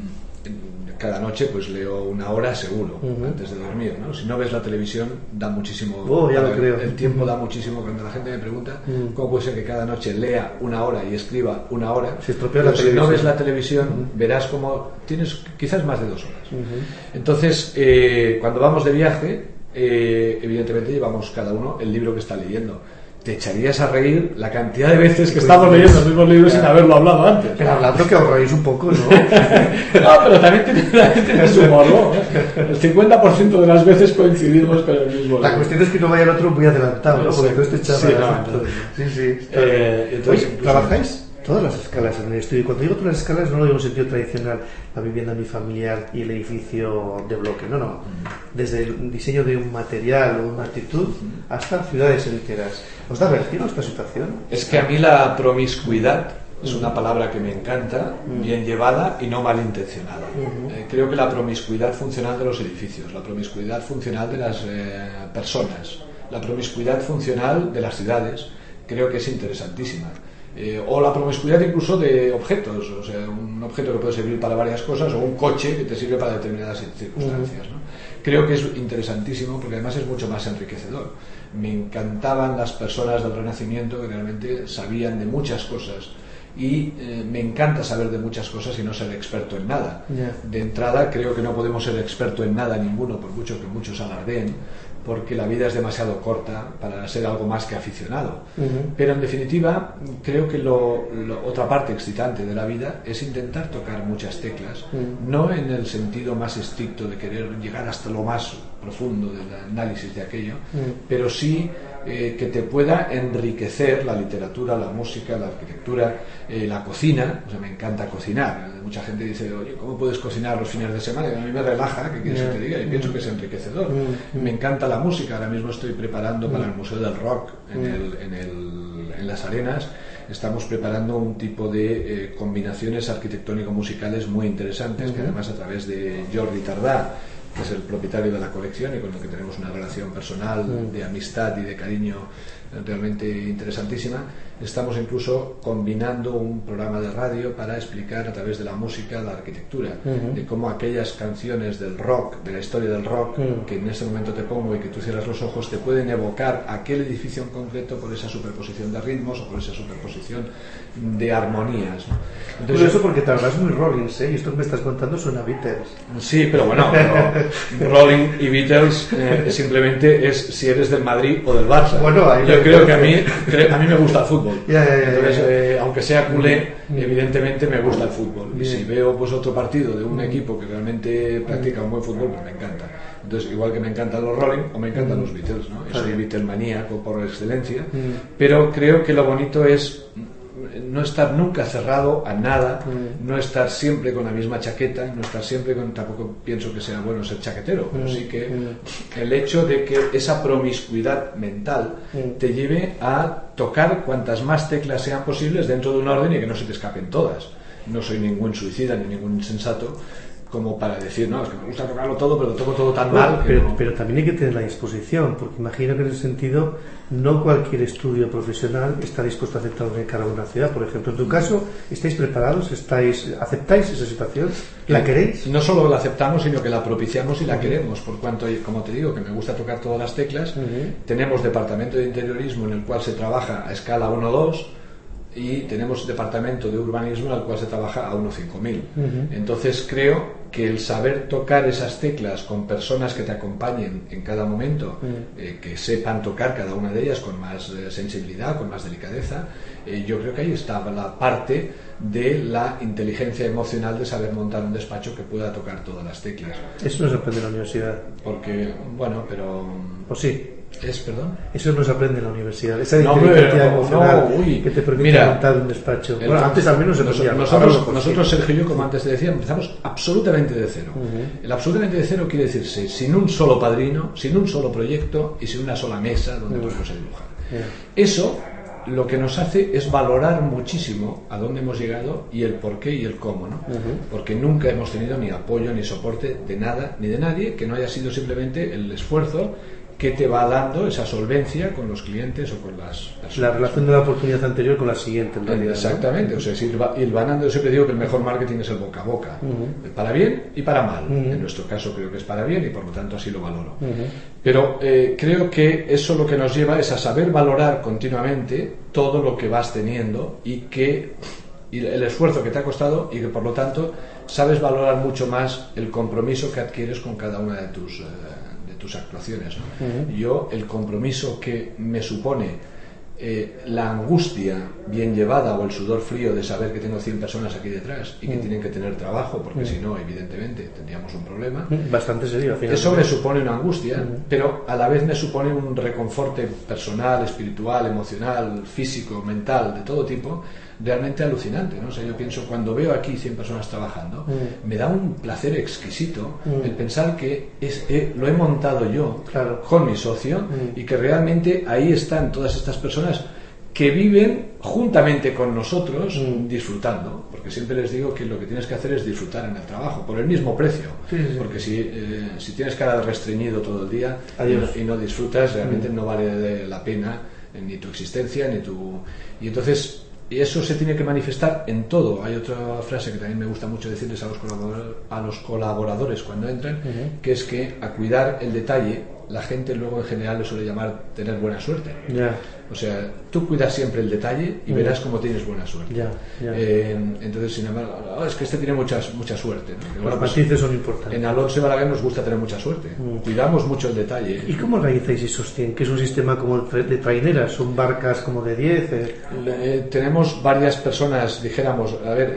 cada noche pues leo una hora seguro uh-huh. antes de dormir, ¿no? Si no ves la televisión da muchísimo oh, ya lo el, creo. el tiempo da muchísimo. Cuando la gente me pregunta uh-huh. cómo puede ser que cada noche lea una hora y escriba una hora, si, la si no ves la televisión uh-huh. verás como tienes quizás más de dos horas uh-huh. entonces eh, cuando vamos de viaje eh, evidentemente llevamos cada uno el libro que está leyendo. Te echarías a reír la cantidad de veces que estamos leyendo los mismos libros sin haberlo hablado antes. Pero hablando que ahorráis un poco, ¿no? No, pero también tiene, tiene su morbo, ¿eh? El cincuenta por ciento de las veces coincidimos con el mismo libro. La cuestión es que no vaya el otro muy adelantado, ¿no? Porque tú estés echando. Sí, no, no. sí, sí. Eh, entonces, Oye, ¿trabajáis? Todas las escalas en el estudio. Cuando digo todas las escalas no lo digo en sentido tradicional, la vivienda unifamiliar y el edificio de bloque, no, no. Desde el diseño de un material o una actitud hasta ciudades enteras. ¿Os da vértigo esta situación? Es que a mí la promiscuidad es una palabra que me encanta, bien llevada y no malintencionada. Uh-huh. Eh, creo que la promiscuidad funcional de los edificios, la promiscuidad funcional de las eh, personas, la promiscuidad funcional de las ciudades, creo que es interesantísima. Eh, o la promiscuidad incluso de objetos, o sea, un objeto que puede servir para varias cosas o un coche que te sirve para determinadas circunstancias, ¿no? Creo que es interesantísimo porque además es mucho más enriquecedor. Me encantaban las personas del Renacimiento que realmente sabían de muchas cosas y eh, me encanta saber de muchas cosas y no ser experto en nada. Yeah. De entrada creo que no podemos ser experto en nada ninguno, por mucho que muchos alardeen, porque la vida es demasiado corta para ser algo más que aficionado. Uh-huh. Pero en definitiva, creo que lo, lo, otra parte excitante de la vida es intentar tocar muchas teclas, uh-huh. no en el sentido más estricto de querer llegar hasta lo más profundo del análisis de aquello, uh-huh. pero sí eh, que te pueda enriquecer la literatura, la música, la arquitectura, eh, la cocina. O sea, me encanta cocinar. Mucha gente dice, oye, ¿cómo puedes cocinar los fines de semana? Y a mí me relaja, ¿qué quieres yeah. que te diga? Y pienso que es enriquecedor. Mm-hmm. Me encanta la música. Ahora mismo estoy preparando mm-hmm. para el Museo del Rock en, mm-hmm. el, en, el, en Las Arenas. Estamos preparando un tipo de eh, combinaciones arquitectónico-musicales muy interesantes, mm-hmm. que además a través de Jordi Tardà, que es el propietario de la colección y con el que tenemos una relación personal mm. de amistad y de cariño realmente interesantísima, estamos incluso combinando un programa de radio para explicar a través de la música la arquitectura, uh-huh. de cómo aquellas canciones del rock, de la historia del rock, uh-huh. que en este momento te pongo y que tú cierras los ojos, te pueden evocar aquel edificio en concreto por esa superposición de ritmos o por esa superposición de armonías, ¿no? Entonces, por eso, porque te hablas muy Rollins, ¿eh? Y esto que me estás contando suena Beatles. Sí, pero bueno, pero Rolling y Beatles eh, simplemente es si eres del Madrid o del Barça. Bueno, ahí yo creo que a mí, a mí me gusta el fútbol. Yeah, yeah, yeah, Entonces, yeah. eh, aunque sea culé, mm. evidentemente me gusta el fútbol. Bien. Y si veo pues otro partido de un equipo que realmente practica un buen fútbol, pues me encanta. Entonces, igual que me encantan los Rolling o me encantan mm. los Beatles, ¿no? Yo soy Beatlemaníaco por excelencia, mm. pero creo que lo bonito es no estar nunca cerrado a nada, mm. no estar siempre con la misma chaqueta, no estar siempre con, tampoco pienso que sea bueno ser chaquetero, pero mm. sí que mm. el hecho de que esa promiscuidad mental mm. te lleve a tocar cuantas más teclas sean posibles dentro de un orden y que no se te escapen todas. No soy ningún suicida ni ningún insensato como para decir, no, es que me gusta tocarlo todo, pero lo toco todo tan bueno, mal. Pero, no... pero también hay que tener la disposición, porque imagino que en ese sentido no cualquier estudio profesional está dispuesto a aceptar un encargo de una ciudad. Por ejemplo, en tu caso, ¿estáis preparados? ¿Estáis, ¿Aceptáis esa situación? ¿La queréis? No solo la aceptamos, sino que la propiciamos y la uh-huh. queremos, por cuanto, como te digo, que me gusta tocar todas las teclas. Uh-huh. Tenemos departamento de interiorismo en el cual se trabaja a escala uno dos, y tenemos departamento de urbanismo en el cual se trabaja a uno cinco mil. Uh-huh. Entonces creo que el saber tocar esas teclas con personas que te acompañen en cada momento, uh-huh. eh, que sepan tocar cada una de ellas con más eh, sensibilidad, con más delicadeza, eh, yo creo que ahí está la parte de la inteligencia emocional de saber montar un despacho que pueda tocar todas las teclas. Eso no se aprende en la universidad. Porque, bueno, pero... ¿O sí? ¿Es, perdón? Eso no se aprende en la universidad. Esa no, inteligencia pero, emocional no, uy, que te permite mira, montar un despacho. El, bueno, antes también no se aprendía. Nosotros, nosotros, Sergio y yo, como antes te decía, empezamos absolutamente de cero. Uh-huh. El absolutamente de cero quiere decirse sin un solo padrino, sin un solo proyecto y sin una sola mesa donde uh-huh. podemos dibujar. Uh-huh. Eso lo que nos hace es valorar muchísimo a dónde hemos llegado y el por qué y el cómo, ¿no? Uh-huh. Porque nunca hemos tenido ni apoyo ni soporte de nada ni de nadie que no haya sido simplemente el esfuerzo que te va dando esa solvencia con los clientes o con las personas. La relación de la oportunidad anterior con la siguiente, en realidad. Exactamente, ¿no? O sea, es ir, ir ganando. Yo siempre digo que el mejor marketing es el boca a boca, uh-huh. para bien y para mal. Uh-huh. En nuestro caso creo que es para bien y por lo tanto así lo valoro. Uh-huh. Pero eh, creo que eso lo que nos lleva es a saber valorar continuamente todo lo que vas teniendo y que y el esfuerzo que te ha costado y que por lo tanto sabes valorar mucho más el compromiso que adquieres con cada una de tus eh, tus actuaciones, ¿no? Uh-huh. Yo, el compromiso que me supone eh, la angustia bien llevada o el sudor frío de saber que tengo cien personas aquí detrás y que uh-huh. tienen que tener trabajo, porque uh-huh. si no, evidentemente, tendríamos un problema. Uh-huh. Bastante serio, al final. Eso me supone una angustia, uh-huh. pero a la vez me supone un reconforte personal, espiritual, emocional, físico, mental, de todo tipo, realmente alucinante, ¿no? O sea, yo pienso, cuando veo aquí cien personas trabajando, mm. me da un placer exquisito mm. el pensar que es, eh, lo he montado yo claro. con mi socio mm. y que realmente ahí están todas estas personas que viven juntamente con nosotros mm. disfrutando, porque siempre les digo que lo que tienes que hacer es disfrutar en el trabajo por el mismo precio, sí, sí. porque si, eh, si tienes cara de restreñido todo el día y no, y no disfrutas, realmente mm. no vale la pena eh, ni tu existencia ni tu... y entonces y eso se tiene que manifestar en todo. Hay otra frase que también me gusta mucho decirles a los colaboradores, a los colaboradores cuando entran, uh-huh. que es que a cuidar el detalle eso la gente luego en general le suele llamar tener buena suerte. Yeah. O sea, tú cuidas siempre el detalle y mm. verás cómo tienes buena suerte. Yeah, yeah. Eh, entonces, sin embargo, oh, es que este tiene mucha, mucha suerte, ¿no? Los bueno, matices pues, son importantes. En Alonso y Balaguer nos gusta tener mucha suerte. Mm. Cuidamos mucho el detalle. ¿Y cómo organizáis esos cien? ¿Que es un sistema como de traineras? ¿Son barcas como de diez? Eh? Eh, tenemos varias personas, dijéramos, a ver,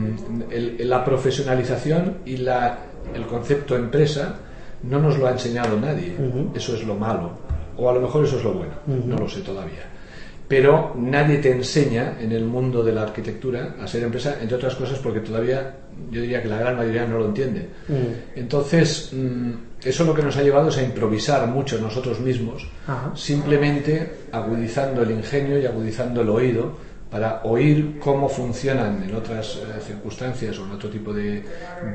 el, la profesionalización y la, el concepto empresa no nos lo ha enseñado nadie. Uh-huh. Eso es lo malo. O a lo mejor eso es lo bueno. Uh-huh. No lo sé todavía. Pero nadie te enseña en el mundo de la arquitectura a ser empresa, entre otras cosas porque todavía yo diría que la gran mayoría no lo entiende. Uh-huh. Entonces, eso lo que nos ha llevado es a improvisar mucho nosotros mismos, uh-huh. simplemente agudizando el ingenio y agudizando el oído para oír cómo funcionan en otras eh, circunstancias o en otro tipo de,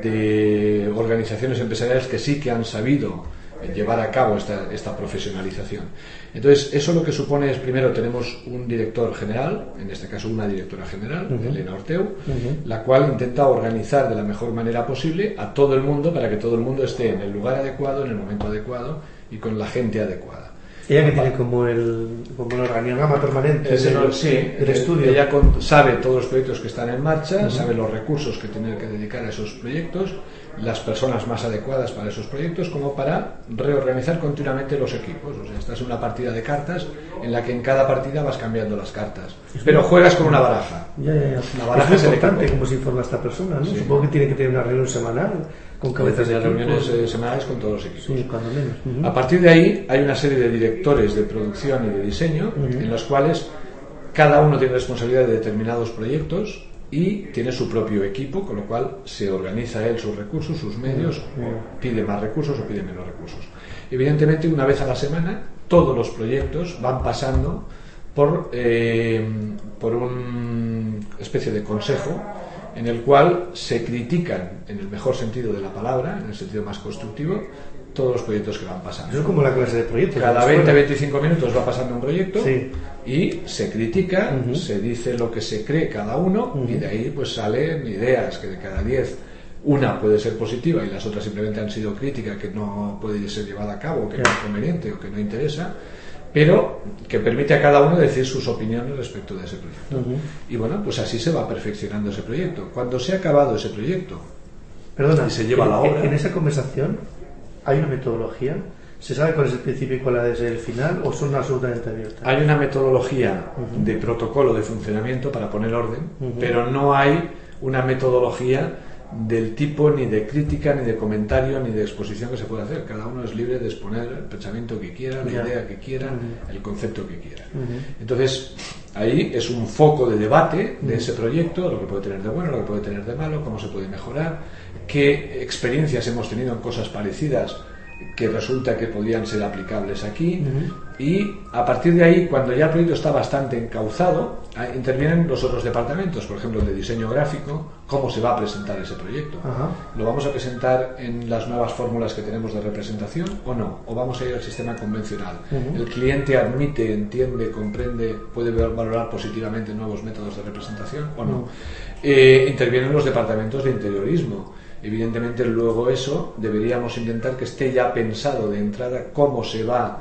de organizaciones empresariales que sí que han sabido eh, llevar a cabo esta, esta profesionalización. Entonces, eso lo que supone es, primero, tenemos un director general, en este caso una directora general, uh-huh. Elena Orteu, uh-huh. la cual intenta organizar de la mejor manera posible a todo el mundo para que todo el mundo esté en el lugar adecuado, en el momento adecuado y con la gente adecuada. Ella que tiene como el, como el organigrama permanente Ese del, no, sí, del estudio. Ella con, sabe todos los proyectos que están en marcha, uh-huh. sabe los recursos que tiene que dedicar a esos proyectos, las personas más adecuadas para esos proyectos, como para reorganizar continuamente los equipos. O sea, estás en una partida de cartas en la que en cada partida vas cambiando las cartas, es pero muy... juegas con una baraja. Ya, ya, ya. La baraja es muy es importante cómo se informa a esta persona, ¿no? Sí. Supongo que tiene que tener una reunión semanal con cabezas de reuniones eh, semanales con todos los equipos. Sí, cuando menos. Uh-huh. A partir de ahí hay una serie de directores de producción y de diseño uh-huh. en los cuales cada uno tiene responsabilidad de determinados proyectos y tiene su propio equipo, con lo cual se organiza él sus recursos, sus medios, uh-huh. o pide más recursos o pide menos recursos. Evidentemente, una vez a la semana todos los proyectos van pasando por, eh, por una especie de consejo en el cual se critican, en el mejor sentido de la palabra, en el sentido más constructivo, todos los proyectos que van pasando. Eso es como la clase de proyectos. Cada veinte a veinticinco minutos va pasando un proyecto sí. y se critica, uh-huh. se dice lo que se cree cada uno uh-huh. y de ahí pues salen ideas que de cada diez una puede ser positiva y las otras simplemente han sido crítica, que no puede ser llevada a cabo, que yeah. no es conveniente o que no interesa, pero que permite a cada uno decir sus opiniones respecto de ese proyecto. Uh-huh. Y bueno, pues así se va perfeccionando ese proyecto. Cuando se ha acabado ese proyecto Perdona, y se lleva en, la obra... En esa conversación hay una metodología. ¿Se sabe cuál es el principio y cuál es el final o son absolutamente abiertas? Hay una metodología uh-huh. de protocolo de funcionamiento para poner orden, uh-huh. pero no hay una metodología del tipo ni de crítica, ni de comentario, ni de exposición que se puede hacer. Cada uno es libre de exponer el pensamiento que quiera, la yeah. idea que quiera, uh-huh. el concepto que quiera. Uh-huh. Entonces, ahí es un foco de debate de uh-huh. ese proyecto, lo que puede tener de bueno, lo que puede tener de malo, cómo se puede mejorar, qué experiencias hemos tenido en cosas parecidas que resulta que podían ser aplicables aquí uh-huh. y a partir de ahí, cuando ya el proyecto está bastante encauzado, intervienen los otros departamentos, por ejemplo el de diseño gráfico, cómo se va a presentar ese proyecto. Uh-huh. ¿Lo vamos a presentar en las nuevas fórmulas que tenemos de representación o no? ¿O vamos a ir al sistema convencional? Uh-huh. ¿El cliente admite, entiende, comprende, puede valorar positivamente nuevos métodos de representación o no? Uh-huh. Eh, intervienen los departamentos de interiorismo. Evidentemente luego eso deberíamos intentar que esté ya pensado de entrada cómo se va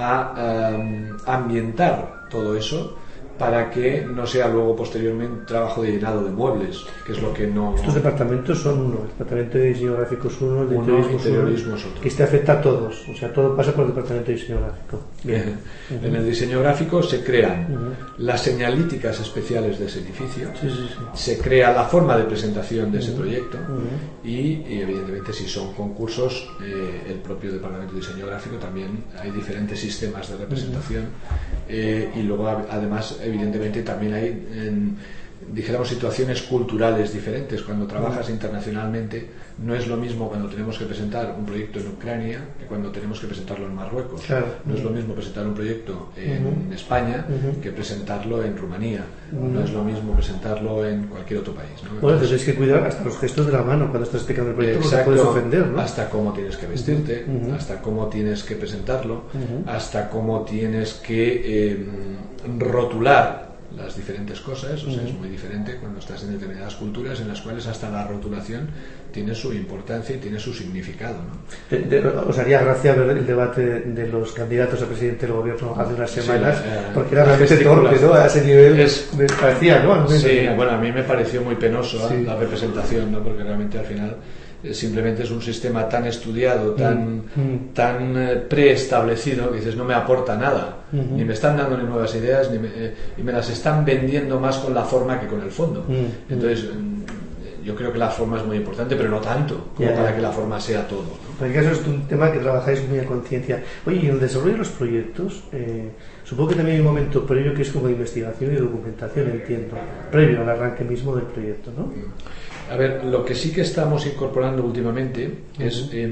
a um, ambientar todo eso para que no sea luego posteriormente un trabajo de llenado de muebles, que es lo que no... Estos departamentos son uno, el departamento de diseño gráfico es uno, el de uno, interiorismo, interiorismo es otro. Que este afecta a todos, o sea, todo pasa por el departamento de diseño gráfico. Bien. Uh-huh. En el diseño gráfico se crean uh-huh. las señalíticas especiales de ese edificio, sí, sí, sí. se crea la forma de presentación de uh-huh. ese proyecto uh-huh. y, y evidentemente si son concursos, eh, el propio departamento de diseño gráfico también hay diferentes sistemas de representación uh-huh. eh, y luego además evidentemente también hay en, dijéramos situaciones culturales diferentes. Cuando trabajas uh-huh. internacionalmente no es lo mismo cuando tenemos que presentar un proyecto en Ucrania que cuando tenemos que presentarlo en Marruecos. Claro. No es lo mismo presentar un proyecto en uh-huh. España uh-huh. que presentarlo en Rumanía. Uh-huh. No es lo mismo presentarlo en cualquier otro país, ¿no? Bueno, entonces hay que cuidar hasta los gestos de la mano cuando estás explicando el proyecto. Exacto, no te puedes ofender, ¿no? Hasta cómo tienes que vestirte, uh-huh. hasta cómo tienes que presentarlo, uh-huh. hasta cómo tienes que eh, rotular las diferentes cosas, o sea, uh-huh. es muy diferente cuando estás en determinadas culturas en las cuales hasta la rotulación tiene su importancia y tiene su significado, ¿no? De, de, os haría gracia ver el debate de los candidatos a presidente del gobierno hace unas semanas, sí, la, porque era realmente torpe, ¿no? A ese nivel es, me parecía, ¿no? Sí, bueno, a mí me pareció muy penoso sí. la representación, ¿no? Porque realmente al final simplemente es un sistema tan estudiado, tan, mm. tan eh, preestablecido, que dices, no me aporta nada, mm-hmm. ni me están dando ni nuevas ideas, ni me, eh, y me las están vendiendo más con la forma que con el fondo. Mm-hmm. Entonces, yo creo que la forma es muy importante, pero no tanto como yeah. para que la forma sea todo, ¿no? En caso es un tema que trabajáis muy a conciencia. Oye, y en el desarrollo de los proyectos, eh, supongo que también hay un momento previo que es como de investigación y documentación, entiendo, previo al arranque mismo del proyecto, ¿no? A ver, lo que sí que estamos incorporando últimamente uh-huh. es eh,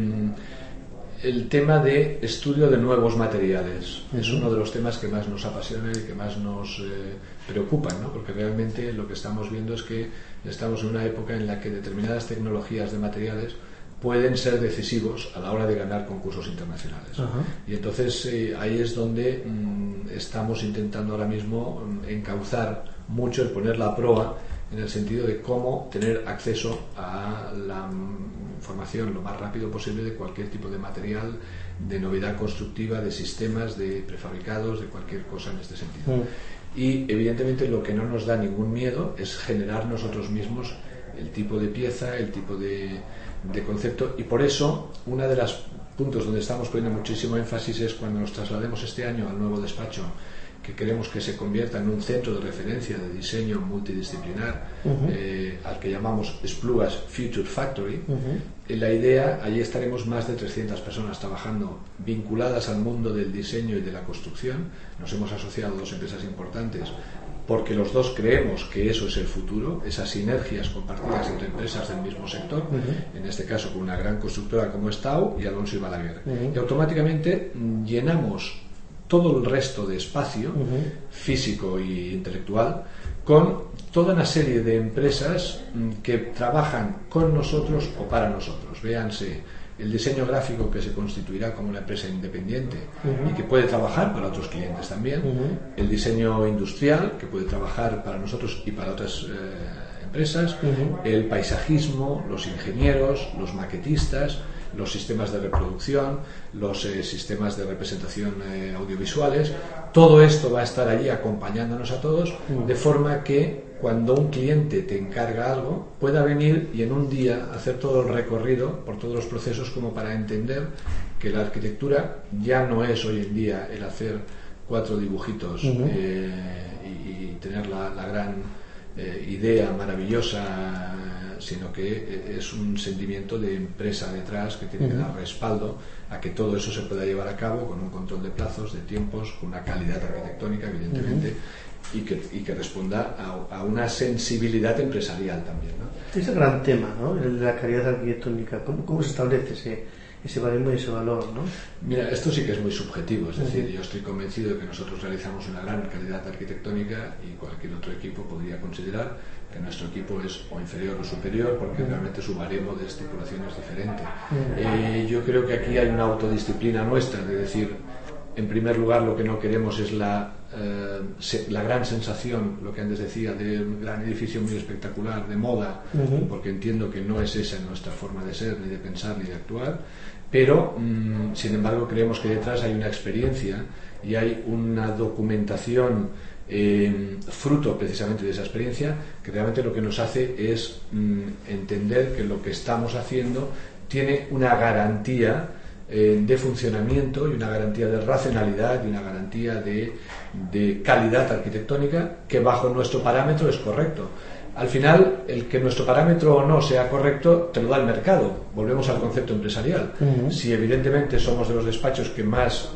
el tema de estudio de nuevos materiales. Uh-huh. Es uno de los temas que más nos apasiona y que más nos eh, preocupan, ¿no? Porque realmente lo que estamos viendo es que estamos en una época en la que determinadas tecnologías de materiales pueden ser decisivos a la hora de ganar concursos internacionales. Uh-huh. Y entonces eh, ahí es donde mm, estamos intentando ahora mismo mm, encauzar mucho el poner la proa en el sentido de cómo tener acceso a la información lo más rápido posible de cualquier tipo de material, de novedad constructiva, de sistemas, de prefabricados, de cualquier cosa en este sentido. Mm. Y evidentemente lo que no nos da ningún miedo es generar nosotros mismos el tipo de pieza, el tipo de, de concepto, y por eso uno de los puntos donde estamos poniendo muchísimo énfasis es cuando nos traslademos este año al nuevo despacho, que queremos que se convierta en un centro de referencia de diseño multidisciplinar, uh-huh. eh, al que llamamos Esplugas Future Factory. Uh-huh. En la idea, allí estaremos más de trescientas personas trabajando vinculadas al mundo del diseño y de la construcción. Nos hemos asociado a dos empresas importantes porque los dos creemos que eso es el futuro, esas sinergias compartidas entre empresas del mismo sector, uh-huh. en este caso con una gran constructora como Stau y Alonso y Balaguer. Uh-huh. Y automáticamente llenamos todo el resto de espacio uh-huh. físico e intelectual con toda una serie de empresas que trabajan con nosotros o para nosotros. Véanse el diseño gráfico, que se constituirá como una empresa independiente uh-huh. y que puede trabajar para otros clientes también, uh-huh. el diseño industrial, que puede trabajar para nosotros y para otras eh, empresas, uh-huh. el paisajismo, los ingenieros, los maquetistas, los sistemas de reproducción, los eh, sistemas de representación eh, audiovisuales. Todo esto va a estar allí acompañándonos a todos, mm. de forma que cuando un cliente te encarga algo, pueda venir y en un día hacer todo el recorrido por todos los procesos, como para entender que la arquitectura ya no es hoy en día el hacer cuatro dibujitos mm-hmm. eh, y, y tener la, la gran eh, idea maravillosa, sino que es un sentimiento de empresa detrás que tiene uh-huh. que dar respaldo a que todo eso se pueda llevar a cabo con un control de plazos, de tiempos, con una calidad arquitectónica, evidentemente, uh-huh. y, que, y que responda a, a una sensibilidad empresarial también, ¿no? Es el gran tema, ¿no? El de la calidad arquitectónica. ¿Cómo, cómo se establece ese, ese baremo y ese valor, ¿no? Mira, esto sí que es muy subjetivo, es decir, uh-huh. yo estoy convencido de que nosotros realizamos una gran calidad arquitectónica y cualquier otro equipo podría considerar que nuestro equipo es o inferior o superior, porque uh-huh. realmente su baremo de estipulación es diferente. Uh-huh. Eh, yo creo que aquí hay una autodisciplina nuestra, de decir, en primer lugar, lo que no queremos es la, eh, se, la gran sensación, lo que antes decía, de un gran edificio muy espectacular, de moda, uh-huh. porque entiendo que no es esa nuestra forma de ser, ni de pensar, ni de actuar, pero, mmm, sin embargo, creemos que detrás hay una experiencia y hay una documentación Eh, fruto precisamente de esa experiencia, que realmente lo que nos hace es mm, entender que lo que estamos haciendo tiene una garantía eh, de funcionamiento y una garantía de racionalidad y una garantía de, de calidad arquitectónica que bajo nuestro parámetro es correcto. Al final, el que nuestro parámetro o no sea correcto te lo da el mercado. Volvemos al concepto empresarial. Uh-huh. Si evidentemente somos de los despachos que más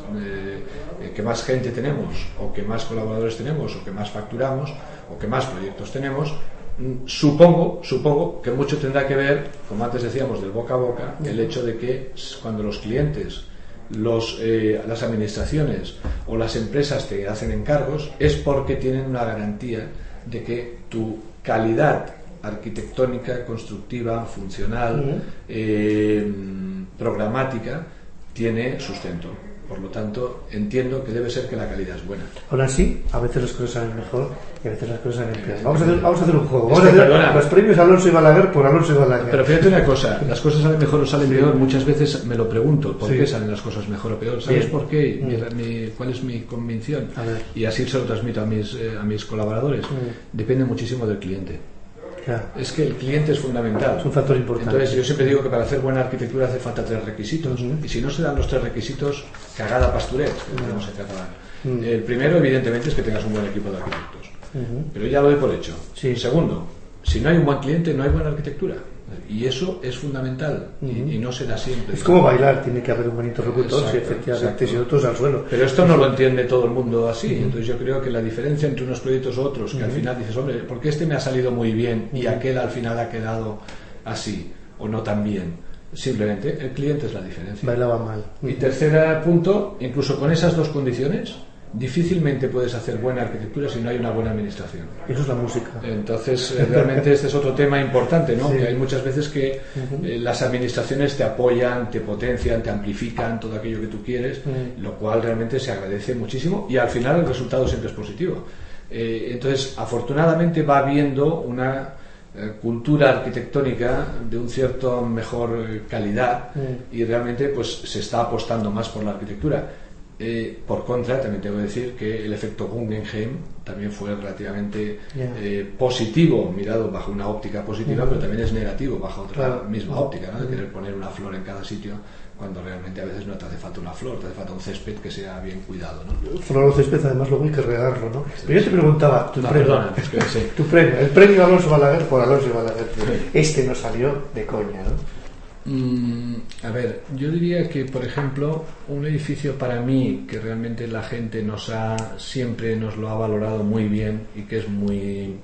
eh, que más gente tenemos, o que más colaboradores tenemos, o que más facturamos, o que más proyectos tenemos, supongo, supongo que mucho tendrá que ver, como antes decíamos, del boca a boca, el hecho de que cuando los clientes, los, eh, las administraciones o las empresas te hacen encargos, es porque tienen una garantía de que tu calidad arquitectónica, constructiva, funcional, uh-huh. eh, programática, tiene sustento. Por lo tanto, entiendo que debe ser que la calidad es buena. Aún así, a veces las cosas salen mejor y a veces las cosas salen peor. Vamos a hacer, vamos a hacer un juego. Vamos Es que, a hacer perdona, los premios Alonso y Balaguer por Alonso y Balaguer. Pero fíjate una cosa, las cosas salen mejor o salen Sí. peor. Muchas veces me lo pregunto, ¿por Sí. qué salen las cosas mejor o peor? ¿Sabes Bien. por qué? Mm. Mi- mi- ¿Cuál es mi convicción? A ver. Y así se lo transmito a mis, eh, a mis colaboradores. Mm. Depende muchísimo del cliente. Ya. Es que el cliente es fundamental. Es un factor importante. Entonces, yo siempre digo que para hacer buena arquitectura hace falta tres requisitos. Ujú. Y si no se dan los tres requisitos, cagada pasturés, que tenemos en catalán. Mm. El primero, evidentemente, es que tengas un buen equipo de arquitectos. Ujú. Pero ya lo doy por hecho. Sí. El segundo, si no hay un buen cliente, no hay buena arquitectura. Y eso es fundamental. Y- Ujú. y, no se da siempre. Es como bailar, tiene que haber un buen interlocutor, Exacto, si efectivamente, exacto. si no todos al suelo. Pero esto no lo entiende todo el mundo así. Entonces yo creo que la diferencia entre unos proyectos u otros, que al final dices, hombre, ¿por qué este me ha salido muy bien y aquel al final ha quedado así o no tan bien? Simplemente el cliente es la diferencia. Bailaba mal. Y tercer punto, incluso con esas dos condiciones, difícilmente puedes hacer buena arquitectura si no hay una buena administración. Eso es la música. Entonces, eh, realmente este es otro tema importante, ¿no? Sí. Que hay muchas veces que eh, las administraciones te apoyan, te potencian, te amplifican todo aquello que tú quieres, Mm. lo cual realmente se agradece muchísimo y al final el resultado siempre es positivo. Eh, entonces, afortunadamente va habiendo una eh, cultura arquitectónica de un cierto mejor eh, calidad Mm. y realmente pues se está apostando más por la arquitectura. Eh, por contra, también tengo que decir que el efecto Guggenheim también fue relativamente Ya. eh, positivo, mirado bajo una óptica positiva, Ujú. pero también es negativo bajo otra Claro. misma óptica, ¿no? De Ujú. querer poner una flor en cada sitio, cuando realmente a veces no te hace falta una flor, te hace falta un césped que sea bien cuidado, ¿no? Floro Césped, además luego hay que regarlo, ¿no? Pero yo te preguntaba, tu No, premio, perdona, es que sí. tu premio, el premio Alonso Balaguer por Alonso y Balaguer. Este no salió de coña, ¿no? Mm, a ver, yo diría que, por ejemplo, un edificio para mí que realmente la gente nos ha siempre nos lo ha valorado muy bien y que es muy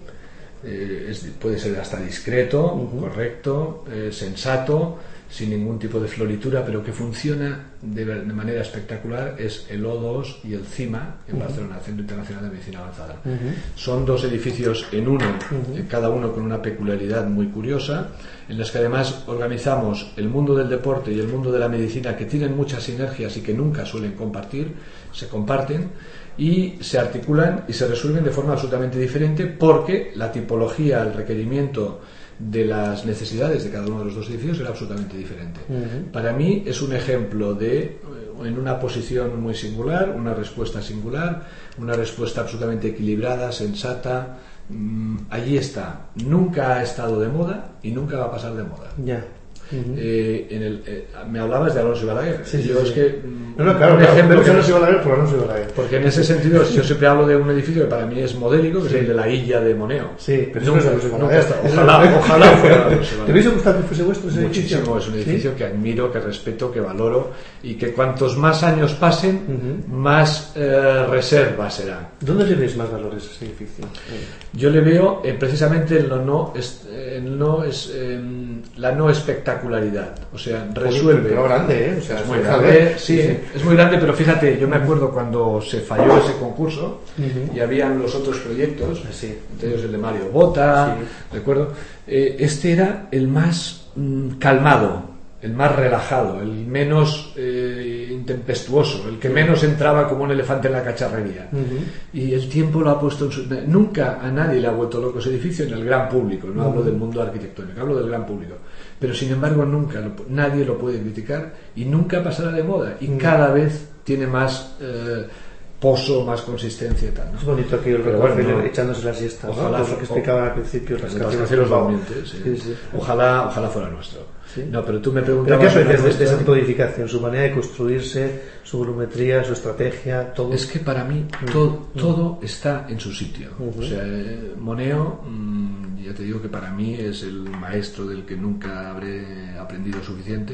eh, es- puede ser hasta discreto, Ujú. correcto, eh, sensato, sin ningún tipo de floritura, pero que funciona de, ver- de manera espectacular, es el O dos y el CIMA en Barcelona, el Centro Internacional de Medicina Avanzada. Ujú. Son dos edificios en uno, Ujú. eh, cada uno con una peculiaridad muy curiosa, en las que además organizamos el mundo del deporte y el mundo de la medicina, que tienen muchas sinergias y que nunca suelen compartir, se comparten y se articulan y se resuelven de forma absolutamente diferente, porque la tipología, el requerimiento de las necesidades de cada uno de los dos edificios era absolutamente diferente. Ujú. Para mí es un ejemplo de, eh, en una posición muy singular, una respuesta singular, una respuesta absolutamente equilibrada, sensata. Mm, allí está. Nunca ha estado de moda y nunca va a pasar de moda. Ya. Ujú. Eh, en el, eh, me hablabas de Alonso y Balaguer. Sí, sí, Yo sí. es que mm, No, no, claro, un claro. ejemplo Premio que- Alonso y Balaguer por Alonso y Balaguer. porque en ese sentido yo siempre hablo de un edificio que para mí es modélico, que Sí. es el de la Illa de Moneo. Sí, pero eso no Nunca- es Alonso y nunca Balaguer. está- ojalá, ojalá fuera Alonso y ¿Te Balaguer. hubiese gustado que fuese vuestro ese edificio? Muchísimo, es un ¿Sí? edificio que admiro, que respeto, que valoro y que cuantos más años pasen, Ujú. más eh, reserva será. ¿Dónde le ves más valores a ese edificio? Yo le veo eh, precisamente en lo no es, en no es en la no espectacularidad, o sea, resuelve. Pero grande, ¿eh? O sea, Es muy fíjate. grande, sí, es muy grande, pero fíjate, yo me acuerdo cuando se falló ese concurso Ujú. y habían los otros proyectos, Sí. entre ellos el de Mario Bota, Sí. recuerdo, eh, este era el más mm, calmado, el más relajado, el menos eh, intempestuoso, el que menos entraba como un elefante en la cacharrería. Ujú. Y el tiempo lo ha puesto en su... Nunca a nadie le ha vuelto loco ese edificio en el gran público, no hablo del mundo arquitectónico, hablo del gran público. Pero sin embargo nunca, lo- nadie lo puede criticar y nunca pasará de moda. Y cada vez tiene más eh, pozo, más consistencia y tal, ¿no? Es bonito aquí el Pero Rockefeller bueno, no. echándose la siesta, ¿no? Ojalá Pues lo que fu- explicaba al principio, Los rascacielos rascacielos Bilbao. durmientes, sí. Sí, sí. Ojalá, ojalá fuera nuestro. Sí. No, pero tú me ¿Pero preguntabas... qué aprecias una de, de ese cuestión- tipo de edificación? Su manera de construirse, su volumetría, su estrategia, todo. Es que para mí to- todo está en su sitio. Ujú. O sea, eh, Moneo, mm, ya te digo que para mí es el maestro del que nunca habré aprendido suficiente.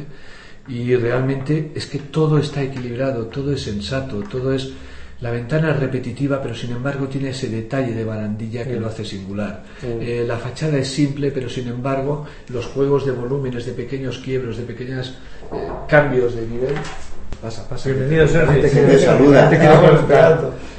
Y realmente es que todo está equilibrado, todo es sensato, todo es... La ventana es repetitiva, pero sin embargo tiene ese detalle de barandilla que Mm. lo hace singular. Mm. Eh, la fachada es simple, pero sin embargo los juegos de volúmenes, de pequeños quiebros, de pequeños cambios de nivel... Pasa, pasa. Bienvenido, Sergio. Te quiero saludar. Te quiero preguntar.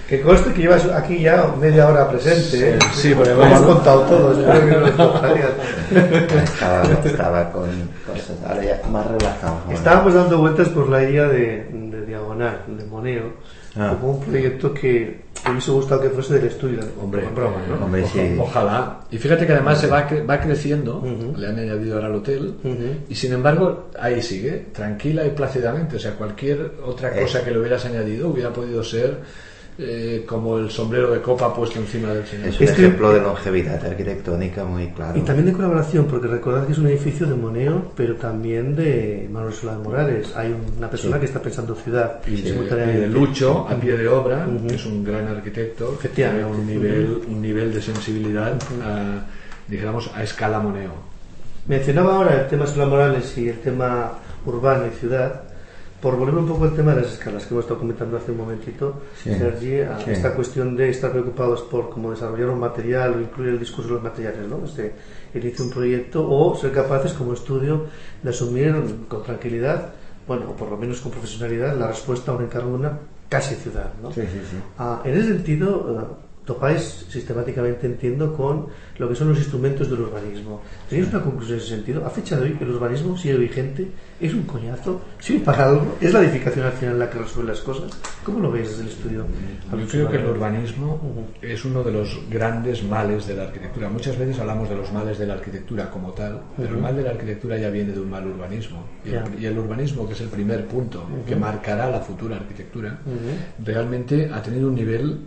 Que conste que llevas aquí ya media hora presente, ¿eh? Sí, porque lo hemos contado todo, espero que no lo contarías. Estaba, estaba con cosas, ahora ya más relajado. ¿No? Estábamos dando vueltas por la idea de, de Diagonal, de Moneo, ah. como un proyecto que me hubiese gustado que fuese del estudio. Hombre, broma, ¿no? Hombre, sí. Ojalá. Y fíjate que además se va, cre- va creciendo, uh-huh. le han añadido ahora al hotel, uh-huh. y sin embargo ahí sigue, tranquila y plácidamente. O sea, cualquier otra cosa eh. que le hubieras añadido hubiera podido ser eh, como el sombrero de copa puesto encima del señor. Es un este, ejemplo de longevidad arquitectónica muy claro. Y también de colaboración, porque recordad que es un edificio de Moneo, pero también de Manuel Solá de Morales. Hay una persona sí. que está pensando ciudad. Y de, de, de Lucho, a pie de obra, uh-huh. que es un gran arquitecto, que tiene un nivel, un nivel de sensibilidad, uh-huh. a, dijéramos, a escala Moneo. Mencionaba ahora el tema Solá Morales y el tema urbano y ciudad. Por volver un poco al tema de las escalas que hemos estado comentando hace un momentito, sí, Sergi, a sí. esta cuestión de estar preocupados por cómo desarrollar un material o incluir el discurso de los materiales, ¿no? Desde inicio un proyecto, o ser capaces como estudio de asumir con tranquilidad, bueno, o por lo menos con profesionalidad, la respuesta a un encargo de una casi ciudad, ¿no? Sí, sí, sí. Ah, en ese sentido, uh, topáis sistemáticamente, entiendo, con lo que son los instrumentos del urbanismo. ¿Tenéis una conclusión en ese sentido? A fecha de hoy, el urbanismo sigue vigente, es un coñazo, sirve para algo, es la edificación al final la que resuelve las cosas. ¿Cómo lo veis desde el estudio? Yo creo que el urbanismo uh-huh. es uno de los grandes males de la arquitectura. Muchas veces hablamos de los males de la arquitectura como tal, pero uh-huh. el mal de la arquitectura ya viene de un mal urbanismo. Y, yeah. el, y el urbanismo, que es el primer punto uh-huh. que marcará la futura arquitectura, uh-huh. realmente ha tenido un nivel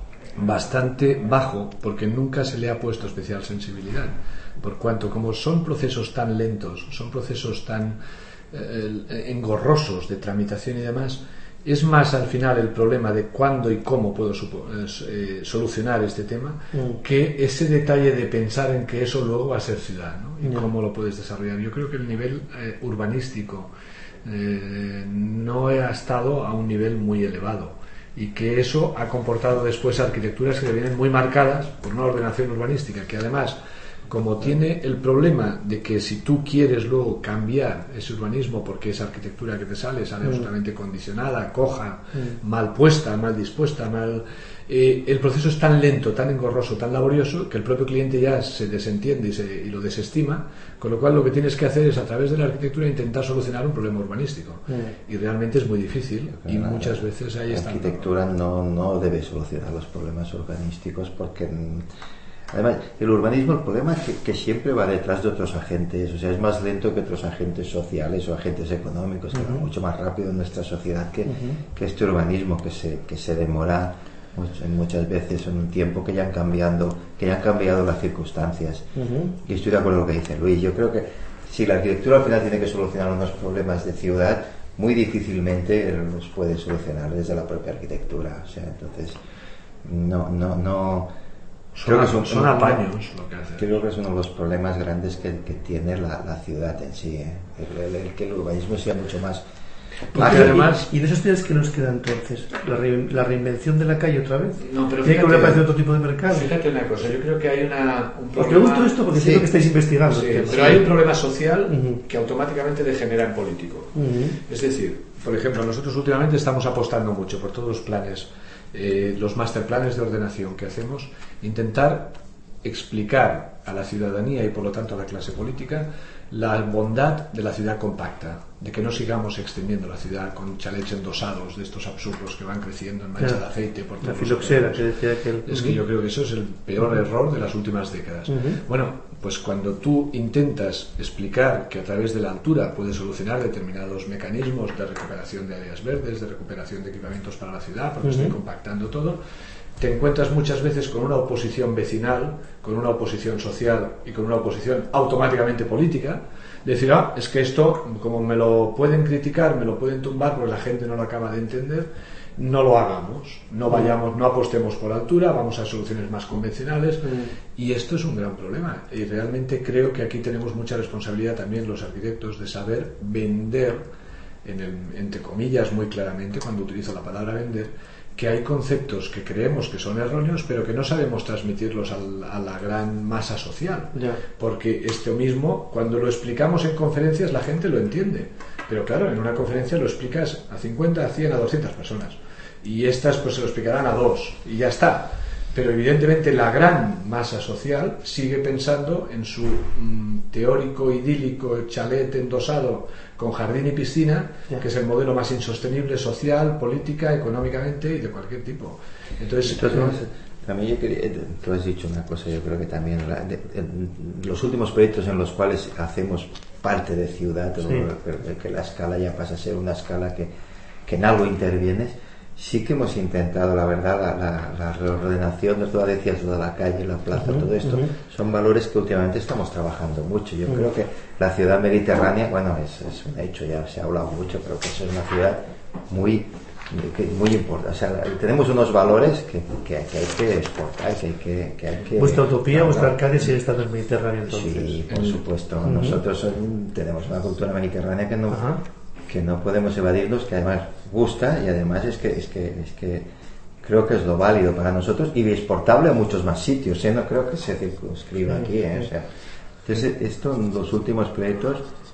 bastante bajo, porque nunca se le ha puesto especial sensibilidad, por cuanto como son procesos tan lentos, son procesos tan eh, engorrosos de tramitación y demás, es más al final el problema de cuándo y cómo puedo supo- eh, solucionar este tema mm. que ese detalle de pensar en que eso luego va a ser ciudad, ¿no? Y mm. cómo lo puedes desarrollar. Yo creo que el nivel eh, urbanístico eh, no ha estado a un nivel muy elevado, y que eso ha comportado después arquitecturas que vienen muy marcadas por una ordenación urbanística que además, como tiene el problema de que si tú quieres luego cambiar ese urbanismo porque esa arquitectura que te sale sale mm. absolutamente condicionada, coja, mm. mal puesta, mal dispuesta, mal eh, el proceso es tan lento, tan engorroso, tan laborioso que el propio cliente ya se desentiende y, se, y lo desestima, con lo cual lo que tienes que hacer es a través de la arquitectura intentar solucionar un problema urbanístico mm. y realmente es muy difícil y la, muchas veces ahí está. La arquitectura no, no debe solucionar los problemas urbanísticos porque además el urbanismo, el problema es que, que siempre va detrás de otros agentes, o sea, es más lento que otros agentes sociales o agentes económicos que uh-huh. van mucho más rápido en nuestra sociedad que, uh-huh. que este urbanismo que se, que se demora muchas veces en un tiempo que ya han cambiando, que ya han cambiado las circunstancias. Uh-huh. Y estoy de acuerdo con lo que dice Luis. Yo creo que si la arquitectura al final tiene que solucionar unos problemas de ciudad, muy difícilmente los puede solucionar desde la propia arquitectura. O sea, entonces no, no, no. Son, creo que son, son un, apaños lo que hace. Creo que es uno de los problemas grandes que, que tiene la, la ciudad en sí, ¿eh? el, el, el que el urbanismo sea mucho más. Porque además, ¿y de esos días que nos queda entonces? ¿La, re, ¿La reinvención de la calle otra vez? No, pero ¿Tiene que volver a aparecer otro tipo de mercado? Fíjate una cosa, yo creo que hay una, un problema... Os pregunto esto porque sí. siento que estáis investigando. Sí, pero hay un problema social uh-huh. que automáticamente degenera en político. Uh-huh. Es decir, por ejemplo, nosotros últimamente estamos apostando mucho por todos los planes, eh, los master planes de ordenación que hacemos, intentar explicar a la ciudadanía y por lo tanto a la clase política la bondad de la ciudad compacta, de que no sigamos extendiendo la ciudad con chalets endosados de estos absurdos que van creciendo en mancha de aceite por todos la filoxera que decía que el... es que yo creo que eso es el peor uh-huh. error de las últimas décadas. Uh-huh. Bueno, pues cuando tú intentas explicar que a través de la altura puedes solucionar determinados mecanismos de recuperación de áreas verdes, de recuperación de equipamientos para la ciudad, porque uh-huh. estoy compactando todo, te encuentras muchas veces con una oposición vecinal, con una oposición social y con una oposición automáticamente política, de decir, ah, es que esto, como me lo pueden criticar, me lo pueden tumbar porque la gente no lo acaba de entender, no lo hagamos, no vayamos, no apostemos por altura, vamos a soluciones más convencionales, mm. y esto es un gran problema, y realmente creo que aquí tenemos mucha responsabilidad también los arquitectos de saber vender, en el, entre comillas muy claramente, cuando utilizo la palabra vender, que hay conceptos que creemos que son erróneos pero que no sabemos transmitirlos al, a la gran masa social, yeah. porque esto mismo cuando lo explicamos en conferencias la gente lo entiende, pero claro, en una conferencia lo explicas a cincuenta, a cien, a doscientas personas y estas pues se lo explicarán a dos y ya está. Pero evidentemente la gran masa social sigue pensando en su mm, teórico, idílico chalet endosado con jardín y piscina, yeah. que es el modelo más insostenible social, política, económicamente y de cualquier tipo. Entonces, Entonces eh, también yo quería, tú has dicho una cosa, yo creo que también la, de, de, los últimos proyectos en los cuales hacemos parte de ciudad, sí. o, que la escala ya pasa a ser una escala que, que en algo intervienes, sí que hemos intentado, la verdad, la, la, la reordenación de toda, decías, toda la calle, la plaza, uh-huh, todo esto, uh-huh. son valores que últimamente estamos trabajando mucho. Yo uh-huh. creo que la ciudad mediterránea, bueno, es, es un hecho, ya se ha hablado mucho, pero que eso es una ciudad muy, muy importante. O sea, tenemos unos valores que, que, que hay que exportar, que hay que... que, hay que vuestra utopía, vuestra Arcadia sigue estando en el Mediterráneo, entonces. Sí, por supuesto. Uh-huh. Nosotros son, tenemos una cultura mediterránea que no... Uh-huh. que no podemos evadirnos, que además gusta y además es que es que es que creo que es lo válido para nosotros y exportable a muchos más sitios, ¿eh? No creo que se circunscriba aquí, ¿eh? O sea, entonces esto en los últimos proyectos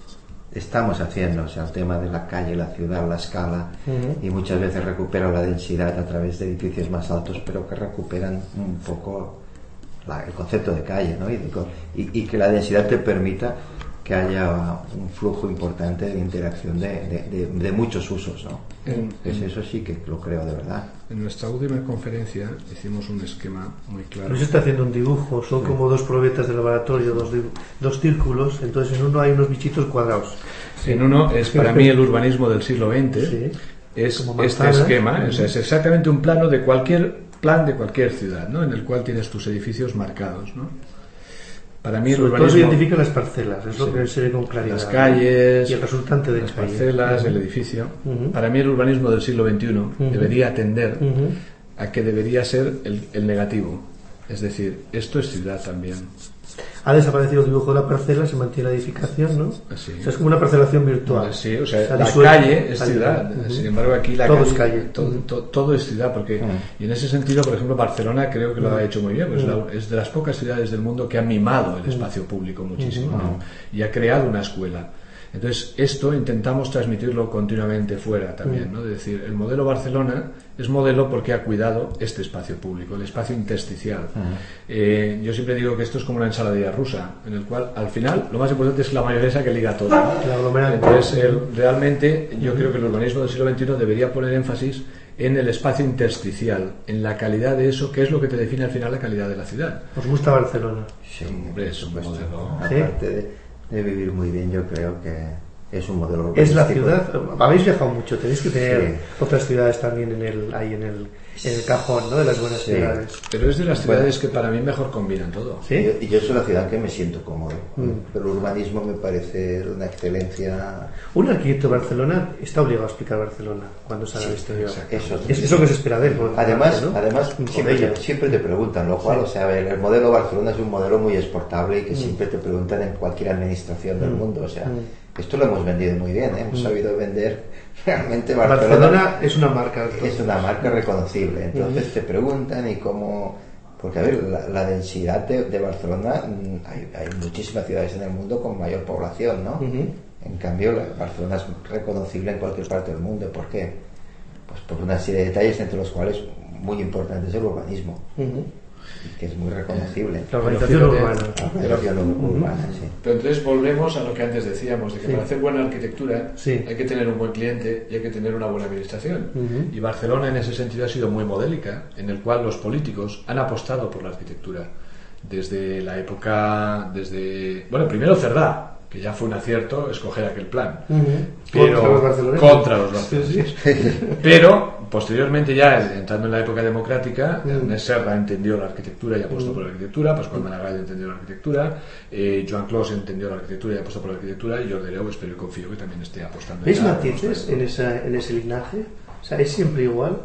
estamos haciendo, o sea, el tema de la calle, la ciudad, la escala, uh-huh. y muchas veces recupera la densidad a través de edificios más altos, pero que recuperan un poco la, el concepto de calle, ¿no? Y, de, y, y que la densidad te permita que haya un flujo importante de interacción de, de, de, de muchos usos, ¿no? En, pues en, eso sí que lo creo de verdad. En nuestra última conferencia hicimos un esquema muy claro. Pero se está haciendo un dibujo, son sí. como dos probetas de laboratorio, dos, dos círculos, entonces en uno hay unos bichitos cuadrados. Sí. En uno es para mí el urbanismo del siglo veinte, sí. es este esquema, uh-huh. o sea, es exactamente un plano de cualquier plan de cualquier ciudad, ¿no? En el cual tienes tus edificios marcados, ¿no? Para mí el Sobre urbanismo, todo se identifica las parcelas, es lo sí, que se ve con claridad. Las calles, y el resultante de las calle. parcelas, uh-huh. el edificio. Uh-huh. Para mí el urbanismo del siglo veintiuno uh-huh. debería atender uh-huh. a que debería ser el, el negativo. Es decir, esto es ciudad también. Ha desaparecido el dibujo de la parcela, se mantiene la edificación, ¿no? Sí. O sea, es como una parcelación virtual. Sí, o sea, o sea la calle es ciudad. Uh-huh. Sin embargo, aquí la todo calle, es calle. Todo, uh-huh. todo, todo es ciudad, porque uh-huh. y en ese sentido, por ejemplo, Barcelona creo que lo uh-huh. ha hecho muy bien, pues uh-huh. la, es de las pocas ciudades del mundo que ha mimado el espacio público muchísimo, uh-huh. ¿no? Y ha creado una escuela. Entonces, esto intentamos transmitirlo continuamente fuera también, ¿no? Es decir, el modelo Barcelona es modelo porque ha cuidado este espacio público, el espacio intersticial. Uh-huh. Eh, yo siempre digo que esto es como una ensaladilla rusa, en el cual, al final, lo más importante es la mayonesa que liga todo, ¿no? Entonces, el, realmente, yo uh-huh. creo que el urbanismo del siglo veintiuno debería poner énfasis en el espacio intersticial, en la calidad de eso, que es lo que te define al final la calidad de la ciudad. ¿Os gusta Barcelona? Sí, hombre, es un modelo. ¿Sí? Aparte de... de vivir muy bien, yo creo que es un modelo urbanístico. Es la ciudad, habéis viajado mucho, tenéis que tener sí. otras ciudades también en el, ahí en el, en el cajón, ¿no? De las buenas sí. ciudades. Pero es de las ciudades bueno, que para mí mejor combinan todo. ¿Sí? Y yo, y yo soy la ciudad que me siento cómodo, mm. pero el urbanismo me parece una excelencia. Un arquitecto de Barcelona está obligado a explicar Barcelona cuando sale sí, exterior. Eso, es eso que se espera de él. Además, ¿no? además siempre, te, siempre te preguntan, lo cual, sí. o sea, a ver, el modelo Barcelona es un modelo muy exportable y que mm. siempre te preguntan en cualquier administración del mm. mundo, o sea. Mm. Esto lo hemos vendido muy bien, ¿eh? Hemos mm. sabido vender realmente Barcelona. Barcelona es una marca. Es una marca reconocible. Entonces mm. te preguntan y cómo... Porque, a ver, la, la densidad de, de Barcelona, hay, hay muchísimas ciudades en el mundo con mayor población, ¿no? Mm-hmm. En cambio, la, Barcelona es reconocible en cualquier parte del mundo. ¿Por qué? Pues por una serie de detalles, entre los cuales muy importante es el urbanismo. Mm-hmm. Que es muy reconocible. La organización urbana. La organización uh-huh. urbana, sí. Pero entonces volvemos a lo que antes decíamos, de que sí. para hacer buena arquitectura sí. hay que tener un buen cliente y hay que tener una buena administración. Uh-huh. Y Barcelona en ese sentido ha sido muy modélica, en el cual los políticos han apostado por la arquitectura. Desde la época, desde... Bueno, primero Cerdá, que ya fue un acierto escoger aquel plan. Uh-huh. Pero, contra los barceloneses. Contra los barceloneses. Sí, sí. Pero, posteriormente ya, entrando en la época democrática, uh-huh. Ernest Serra entendió la arquitectura y apostó uh-huh. por la arquitectura, Pascual Maragall entendió la arquitectura, eh, Joan Clos entendió la arquitectura y apostó por la arquitectura, y Jordi Hereu espero y confío que también esté apostando. ¿Veis matices en, esa, en ese linaje? O sea, ¿es siempre igual?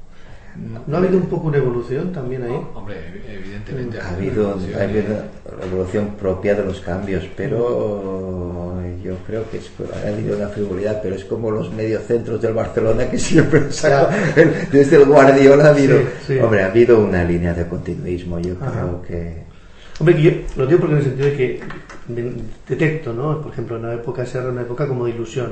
¿No ha habido un poco una evolución también ahí? Hombre, evidentemente ha habido, ha habido una evolución propia de los cambios, pero yo creo que es, ha habido una frivolidad, pero es como los mediocentros del Barcelona que siempre saca, desde el Guardiola ha habido, sí, sí. hombre, ha habido una línea de continuismo, yo Ajá. creo que... Hombre, yo lo digo porque en el sentido de que detecto, ¿no? Por ejemplo, en una época Serra, una época como de ilusión,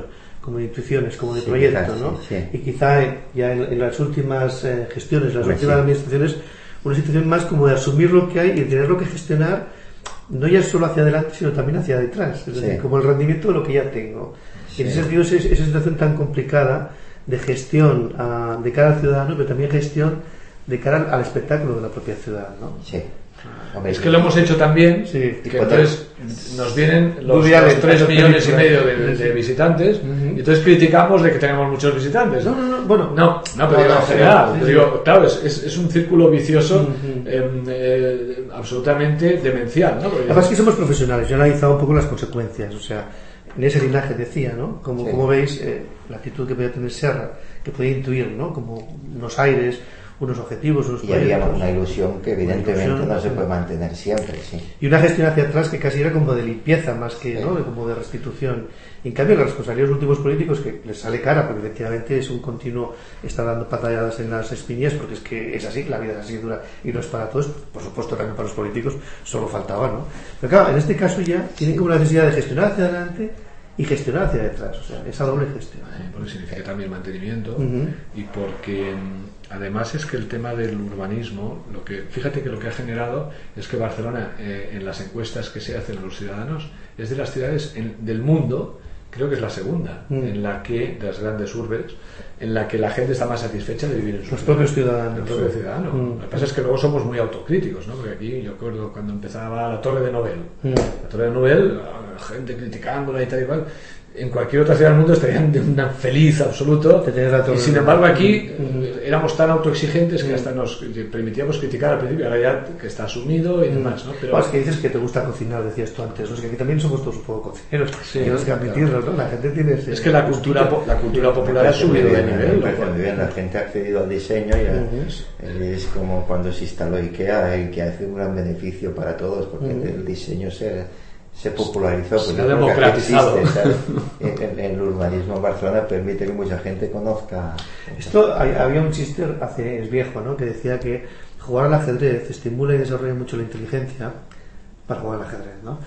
como de intuiciones, como de sí, proyectos, quizás, ¿no? Sí, sí. Y quizá ya en, en las últimas eh, gestiones, las Pues últimas sí. administraciones, una situación más como de asumir lo que hay y tenerlo que gestionar, no ya solo hacia adelante, sino también hacia detrás, es decir, Sí. como el rendimiento de lo que ya tengo. Sí. Y en ese sentido, es, esa situación tan complicada de gestión uh, de cara al ciudadano, pero también gestión de cara al, al espectáculo de la propia ciudad, ¿no? Sí. Hombre, Es que lo hemos hecho también, Sí. que entonces nos vienen los, Mundiales, los tres las millones y películas. medio de, de visitantes, Ujú. y entonces criticamos de que tenemos muchos visitantes. No, no, no, bueno. No, no, pero No, digo, no, en general, sí, te sí. digo, claro, es, es, es un círculo vicioso Ujú. eh, eh, absolutamente demencial, ¿no? Porque- Además que somos profesionales, yo he analizado un poco las consecuencias, o sea, en ese linaje decía, ¿no? Como, Sí. como veis, eh, la actitud que podía tener Serra, que podía intuir, ¿no? Como unos aires, unos objetivos, unos y había proyectos. una ilusión que evidentemente ilusión, no se sí. puede mantener siempre, sí. Y una gestión hacia atrás que casi era como de limpieza más que, Sí. ¿no? De, como de restitución. Y en cambio, la responsabilidad de los últimos políticos, que les sale cara, porque efectivamente es un continuo estar dando patadas en las espinillas, porque es que es así, la vida es así de dura y no es para todos, por supuesto también para los políticos, solo faltaba, ¿no? Pero claro, en este caso ya tienen como una necesidad de gestionar hacia adelante y gestionar hacia detrás, o sea, esa doble gestión. Eh, porque significa también mantenimiento Ujú. y porque mm, además es que el tema del urbanismo, lo que fíjate que lo que ha generado es que Barcelona, eh, en las encuestas que se hacen a los ciudadanos, es de las ciudades en- del mundo, creo que es la segunda, Mm. en la que, de las grandes urbes, en la que la gente está más satisfecha de vivir en su Los ciudad. propios ciudadanos. El propio ciudadano. Mm. Lo que pasa es que luego somos muy autocríticos, ¿no? Porque aquí yo recuerdo cuando empezaba la Torre de Nobel. Mm. La Torre de Nobel, la gente criticándola y tal y cual. En cualquier otra ciudad del mundo estarían de un feliz absoluto. De tener la Torre Y sin de embargo Nobel. aquí Mm. eh, éramos tan autoexigentes que Mm. hasta nos permitíamos criticar al principio, ahora ya que está asumido y demás, ¿no? Pero Bueno, es que dices que te gusta cocinar, decías tú antes, ¿no? Es que aquí también somos todos un poco cocineros, Sí, tienes que claro. admitirlo, ¿no? La gente tiene ese... es que la cultura, po- la cultura popular ha Me parece muy subido de bien, nivel. me lo parece cual- muy bien, la gente ha accedido al diseño y a- Ujú. es como cuando se instaló IKEA, el que hace un gran beneficio para todos, porque Ujú. el diseño se, se popularizó, pues Se yo ha creo que aquí democratizado. existe, ¿sabes? En- en- en el urbanismo en Barcelona permite que mucha gente conozca. Esto hay- había un chiste, hace, es viejo, ¿no? Que decía que jugar al ajedrez estimula y desarrolla mucho la inteligencia para jugar al ajedrez, ¿no?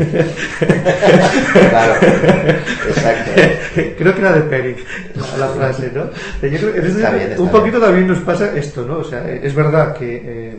Sí. Claro, exacto. Creo que era de Pérez la, la frase, ¿no? Yo creo que en ese- Está bien, está un poquito bien. también nos pasa esto, ¿no? O sea, es verdad que eh,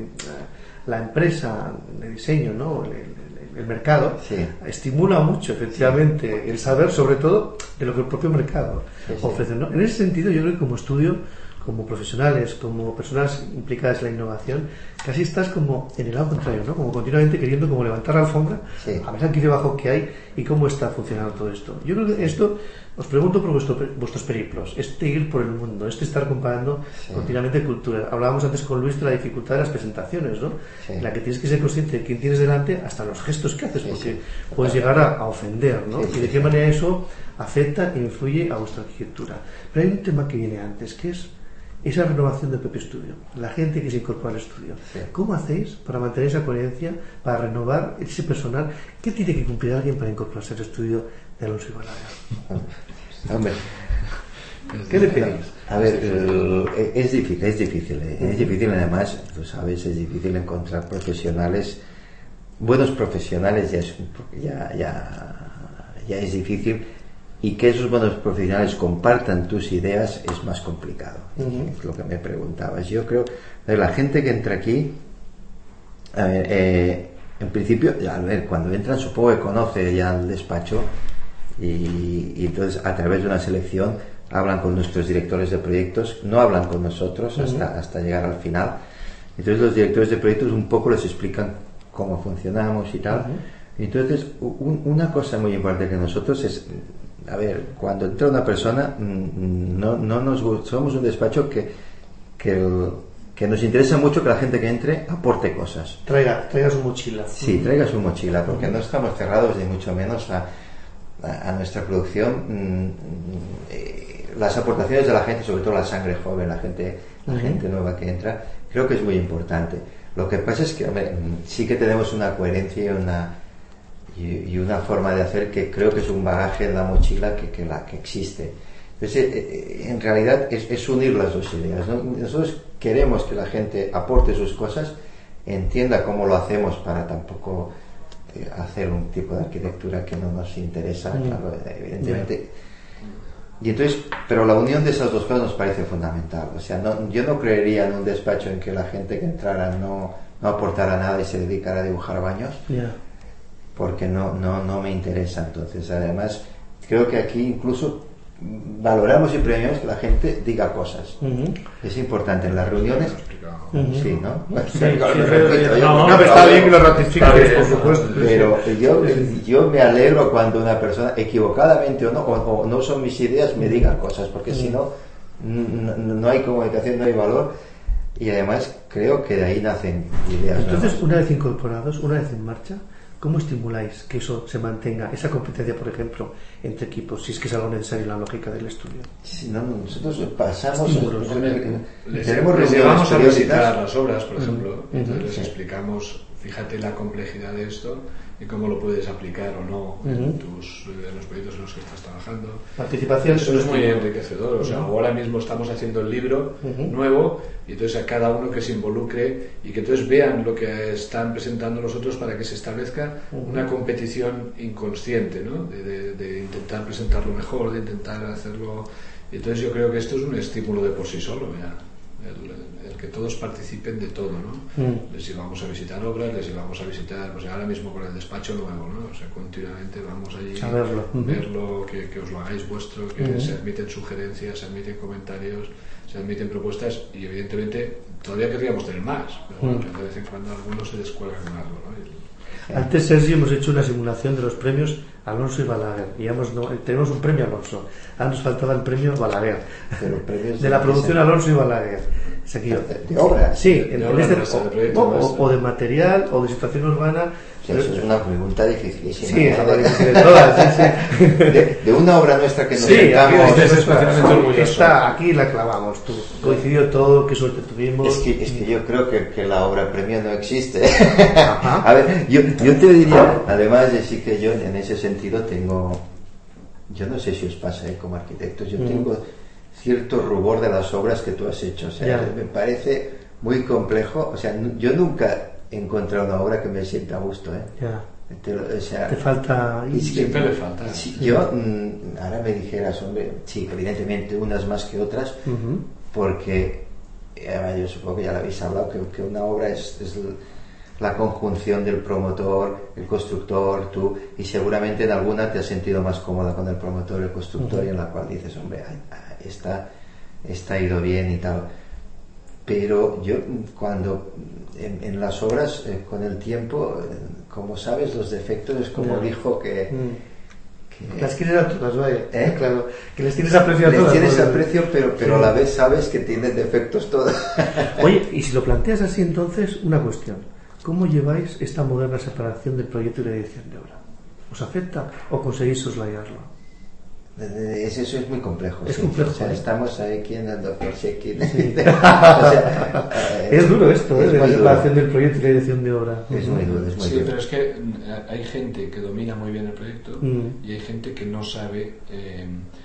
la empresa de diseño, ¿no? El, el- el mercado Sí. estimula mucho, efectivamente, el saber, sobre todo, de lo que el propio mercado Sí, sí. ofrece, ¿no? En ese sentido, yo creo que como estudio, como profesionales, como personas implicadas en la innovación, casi estás como en el lado contrario, ¿no? Como continuamente queriendo como levantar la alfombra, Sí. a ver aquí debajo qué hay y cómo está funcionando todo esto. Yo creo que esto, os pregunto por vuestro, vuestros periplos, este ir por el mundo, este estar comparando Sí. continuamente cultura. Hablábamos antes con Luis de la dificultad de las presentaciones, ¿no? Sí. En la que tienes que ser consciente de quién tienes delante, hasta los gestos que haces, Sí, porque sí. puedes llegar a, a ofender, ¿no? Sí, y sí, de qué sí. manera eso afecta e influye a vuestra arquitectura. Pero hay un tema que viene antes, que es esa renovación del propio estudio, la gente que se incorpora al estudio. Sí. ¿Cómo hacéis para mantener esa coherencia, para renovar ese personal? ¿Qué tiene que cumplir alguien para incorporarse al estudio de Alonso y Balaguer? Hombre, ¿Qué le pedís? a ver, eh, es difícil, es difícil, eh, es difícil además, tú sabes, es difícil encontrar profesionales, buenos profesionales ya es, porque ya, ya, ya es difícil, y que esos buenos profesionales compartan tus ideas es más complicado. Ujú. Es lo que me preguntabas. Yo creo que la gente que entra aquí, a ver, eh, en principio, a ver, cuando entran supongo que conoce ya el despacho y, y entonces a través de una selección hablan con nuestros directores de proyectos, no hablan con nosotros hasta, hasta llegar al final. Entonces los directores de proyectos un poco les explican cómo funcionamos y tal. Ujú. Entonces un- una cosa muy importante que nosotros es, a ver, cuando entra una persona, mm, no, no nos gu- somos un despacho que, que, el- que nos interesa mucho que la gente que entre aporte cosas. Traiga, traiga su mochila. Sí, traiga su mochila, porque no estamos cerrados ni mucho menos a, a, a nuestra producción. Mm, mm, eh, las aportaciones de la gente, sobre todo la sangre joven, la gente, la Ujú. gente nueva que entra, creo que es muy importante. Lo que pasa es que, hombre, mm, sí que tenemos una coherencia y una y, y una forma de hacer que creo que es un bagaje en la mochila que, que la que existe. Entonces, eh, eh, en realidad es, es unir las dos ideas, ¿no? Nosotros queremos que la gente aporte sus cosas, entienda cómo lo hacemos para tampoco eh, hacer un tipo de arquitectura que no nos interesa. Mm. Claro, evidentemente Y entonces, pero la unión de esas dos cosas nos parece fundamental. O sea, no, yo no creería en un despacho en que la gente que entrara no, no aportara nada y se dedicara a dibujar baños, yeah. porque no, no, no me interesa. Entonces, además, creo que aquí incluso valoramos y premiamos que la gente diga cosas. Uh-huh. Es importante en las reuniones. Uh-huh. Sí, ¿no? Sí, sí, sí, no, no, está bien que lo ratifiques, por supuesto. Pero yo, yo me alegro cuando una persona, equivocadamente o no, o, o no son mis ideas, me diga cosas, porque uh-huh. si no, no, no hay comunicación, no hay valor. Y además creo que de ahí nacen ideas. Entonces, nuevas. Una vez incorporados, una vez en marcha, ¿cómo estimuláis que eso se mantenga, esa competencia, por ejemplo, entre equipos, si es que es algo necesario en la lógica del estudio? Sí, no, nosotros pasamos... Les, les llevamos a visitar las obras, por ejemplo, uh-huh. entonces les sí. explicamos, fíjate la complejidad de esto y cómo lo puedes aplicar o no uh-huh. en, tus, en los proyectos en los que estás trabajando. Participación. Eso es muy enriquecedor. O sea, uh-huh. ahora mismo estamos haciendo el libro uh-huh. nuevo y entonces a cada uno que se involucre y que entonces vean lo que están presentando los otros para que se establezca uh-huh. una competición inconsciente, ¿no? De, de, de intentar presentarlo mejor, de intentar hacerlo. Y entonces yo creo que esto es un estímulo de por sí solo, ya. El, el que todos participen de todo, ¿no? Mm. Les llevamos a visitar obras, les llevamos a visitar, pues ahora mismo con el despacho nuevo, ¿no? O sea, continuamente vamos allí a verlo, uh-huh. verlo, que, que os lo hagáis vuestro, que uh-huh. se admiten sugerencias, se admiten comentarios, se admiten propuestas y evidentemente todavía querríamos tener más, pero bueno, uh-huh. de vez en cuando algunos se descuelgan con algo, ¿no? Y, antes, Sergi, hemos hecho una simulación de los premios Alonso y Balaguer. Y hemos, no, tenemos un premio Alonso. Ahora nos faltaba el premio Balaguer. Pero premios de la producción de Alonso y Balaguer. ¿De, de obra? Sí, de en, obra en este, nuestra, de o, o, o de material, o de situación urbana. Sí, eso es una pregunta dificilísima. Sí, es la difícil de todas. Sí, sí. De, de una obra nuestra que nos sí, sentamos. Aquí, especialmente esta, aquí la clavamos. Tú. Coincidió todo, qué suerte tuvimos. Es que, es que yo creo que, que la obra premio no existe. Ajá. A ver, yo, yo te diría, además de sí que yo en ese sentido tengo, yo no sé si os pasa eh, como arquitectos, yo mm. tengo cierto rubor de las obras que tú has hecho. O sea, yeah. me parece muy complejo. O sea, yo nunca he encontrado una obra que me sienta a gusto. ¿eh? Yeah. Te, o sea, te falta y siempre le falta si yo mm, ahora me dijeras, hombre, sí, evidentemente unas más que otras, uh-huh. porque eh, yo supongo que ya lo habéis hablado, que, que una obra es, es la conjunción del promotor, el constructor, tú, y seguramente en alguna te has sentido más cómoda con el promotor, el constructor, uh-huh. y en la cual dices, hombre, esta, esta ha ido bien y tal. Pero yo cuando en, en las obras eh, con el tiempo, eh, como sabes, los defectos es como el hijo que, mm. que las quieres a todas, vaya, ¿eh? Claro, que les tienes aprecio a les todas. Les tienes aprecio, pero, pero sí. a la vez sabes que tienen defectos todos. Oye, y si lo planteas así, entonces, una cuestión: ¿cómo lleváis esta moderna separación del proyecto y la edición de obra? ¿Os afecta o conseguís soslayarlo? Eso es muy complejo. Es sí. complejo. O sea, ¿eh? Estamos aquí en el doctor Shekin. Sí. o sea, es duro esto, es ¿eh? La separación duro. del proyecto y la edición de obra. Es muy duro, es muy sí, duro. pero es que hay gente que domina muy bien el proyecto mm. y hay gente que no sabe eh,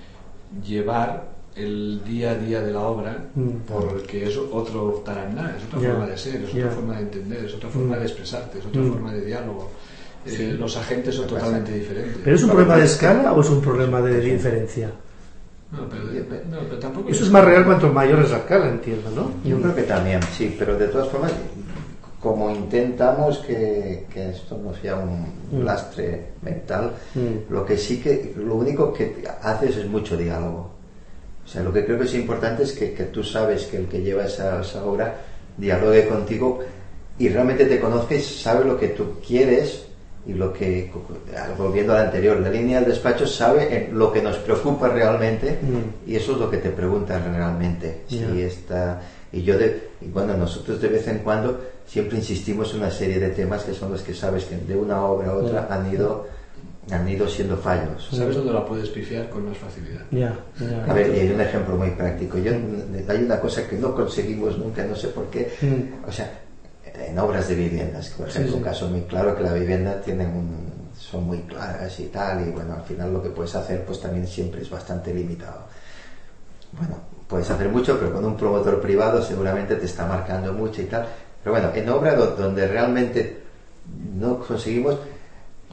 llevar el día a día de la obra mm. porque es otro taranná, es otra yeah. forma de ser, es otra yeah. forma de entender, es otra forma mm. de expresarte, es otra mm. forma de diálogo. Sí. Eh, los agentes son totalmente diferentes. ¿Pero es un problema de escala o es un problema de diferencia? No, pero, no, pero tampoco eso es más real cuanto mayor es la escala, entiendo, ¿no? Yo creo que también, sí, pero de todas formas, como intentamos que, que esto no sea un mm. lastre mental, mm. lo que sí que, lo único que haces es mucho diálogo. O sea, lo que creo que es importante es que, que tú sabes que el que lleva esa, esa obra dialogue contigo y realmente te conoces, sabe lo que tú quieres. Y lo que, volviendo al anterior, la línea del despacho sabe lo que nos preocupa realmente mm. y eso es lo que te pregunta realmente. Yeah. Si está, y yo de, y bueno, nosotros de vez en cuando siempre insistimos en una serie de temas que son los que sabes que de una obra a otra yeah. han ido han ido siendo fallos. ¿Sabes dónde la puedes pifiar con más facilidad? Yeah. Yeah. A ver, y hay un ejemplo muy práctico. Yo, hay una cosa que no conseguimos nunca, no sé por qué. Mm. O sea, en obras de viviendas, por ejemplo, sí, sí. un caso muy claro que la vivienda tienen un, son muy claras y tal, y bueno, al final lo que puedes hacer pues también siempre es bastante limitado. Bueno, puedes hacer mucho, pero con un promotor privado seguramente te está marcando mucho y tal. Pero bueno, en obra do, donde realmente no conseguimos,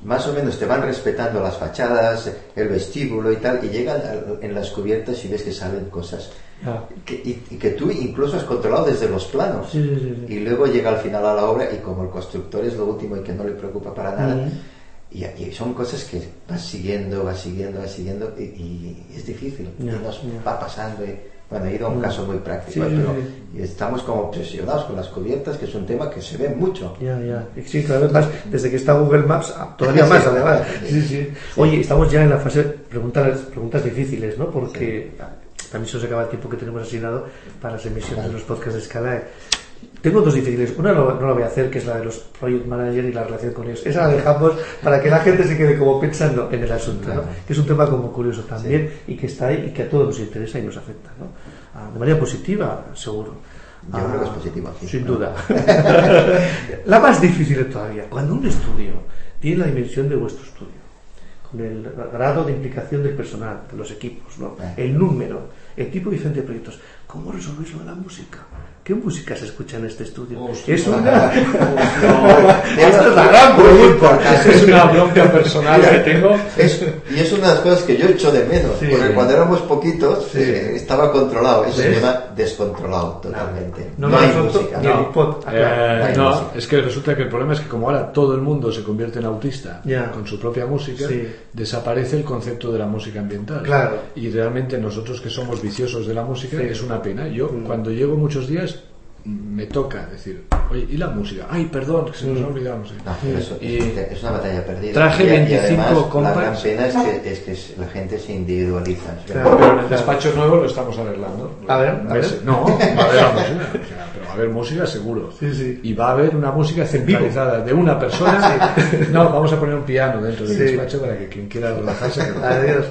más o menos te van respetando las fachadas, el vestíbulo y tal, y llegan a, en las cubiertas y ves que salen cosas ah. que, y, y que tú incluso has controlado desde los planos. Sí, sí, sí, sí. Y luego llega al final a la obra y como el constructor es lo último y que no le preocupa para nada, uh-huh. y, y son cosas que vas siguiendo, vas siguiendo, vas siguiendo y, y es difícil, yeah, y nos yeah. va pasando. Y, bueno, he ido a un caso muy práctico, sí, pero sí. Y estamos como obsesionados con las cubiertas, que es un tema que se ve mucho. Ya, ya. Sí, cada vez más, desde que está Google Maps, todavía más, además. Sí, sí. Oye, estamos ya en la fase de preguntas, preguntas difíciles, ¿no? Porque sí. también se nos acaba el tiempo que tenemos asignado para las emisiones claro. de los podcasts de Scalae. Tengo dos difíciles. Una no, no la voy a hacer, que es la de los project managers y la relación con ellos. Esa la dejamos para que la gente se quede como pensando en el asunto, ¿no? Que es un tema como curioso también, sí. y que está ahí y que a todos nos interesa y nos afecta, ¿no? Ah, de manera positiva, seguro. Yo ah, creo que es positiva. Sí, sin ¿no? duda. La más difícil todavía. Cuando un estudio tiene la dimensión de vuestro estudio, con el grado de implicación del personal, de los equipos, ¿no? Eh. el número, el tipo diferente de proyectos, ¿cómo resolvéis lo de la música? ¿Qué música se escucha en este estudio? Hostia, es una... Esta es la gran pregunta. Es una bronca personal que tengo. Es, y es una de las cosas que yo echo de menos, sí, porque sí. cuando éramos poquitos sí. eh, estaba controlado. Eso ¿ves? se llama descontrolado totalmente. No, no, no hay nosotros, música. No, no, pod, eh, no, hay no música. Es que resulta que el problema es que como ahora todo el mundo se convierte en autista yeah. con su propia música, sí. desaparece el concepto de la música ambiental. Claro. Y realmente nosotros que somos viciosos de la música sí. es una pena. Yo mm. cuando llego muchos días me toca decir, oye, ¿y la música? Ay, perdón, que se nos ha olvidado. No sé. No, pero eso, y es una batalla perdida. Traje y, veinticinco y además, compas. La gran pena es que, es que la gente se individualiza. Claro, pero en el despacho nuevo lo estamos arreglando. A ver, a ver. No, va a haber la música. O sea, pero va a haber música seguro. Sí, sí. Y va a haber una música centralizada de una persona. Sí. No, vamos a poner un piano dentro del sí. despacho para que quien quiera relajarse. Que Adiós.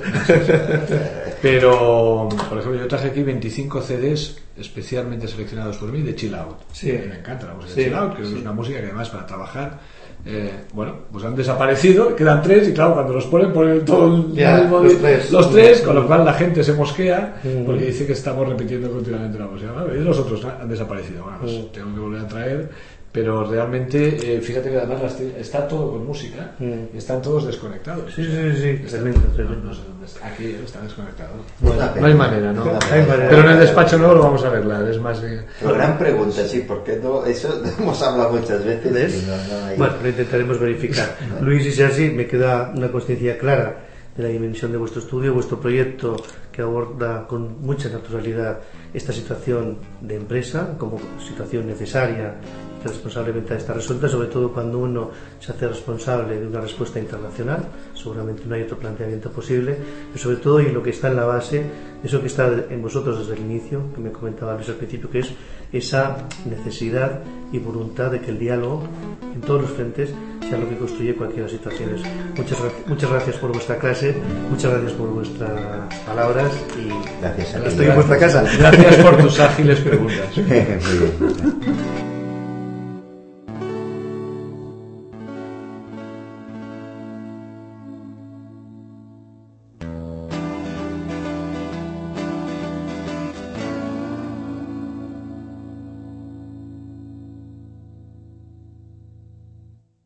Pero, por ejemplo, yo traje aquí veinticinco C Ds especialmente seleccionados por mí de chill out. Sí. Me encanta la música sí. de chill out, que sí. es una música que además para trabajar, eh, bueno, pues han desaparecido, quedan tres y claro, cuando los ponen ponen todo el, yeah, el los, tres. los tres, con lo cual la gente se mosquea mm. porque dice que estamos repitiendo continuamente la música. ¿No? Y los otros han desaparecido. Bueno, pues mm. tengo que volver a traer. Pero realmente, eh, fíjate que además las t- está todo con música mm. y están todos desconectados. Sí, sí, sí. Tremendo, tremendo. No sé dónde está. Aquí están desconectados. No, no hay manera, ¿no? no hay manera. Pero en el despacho nuevo lo vamos a arreglar. Es más. Eh... Pero gran pregunta, sí, porque no, eso hemos hablado muchas veces. No, no hay... Bueno, lo intentaremos verificar. Luis, y si así, me queda una conciencia clara de la dimensión de vuestro estudio, vuestro proyecto que aborda con mucha naturalidad esta situación de empresa como situación necesaria que responsablemente está resuelta, sobre todo cuando uno se hace responsable de una respuesta internacional. Seguramente no hay otro planteamiento posible, pero sobre todo, y lo que está en la base, eso que está en vosotros desde el inicio, que me comentaba Luis al principio, que es esa necesidad y voluntad de que el diálogo en todos los frentes sea lo que construye cualquier situación. Muchas, muchas gracias por vuestra clase, muchas gracias por vuestras palabras y gracias a estoy gracias. en vuestra casa. Gracias por tus ágiles preguntas. Muy bien.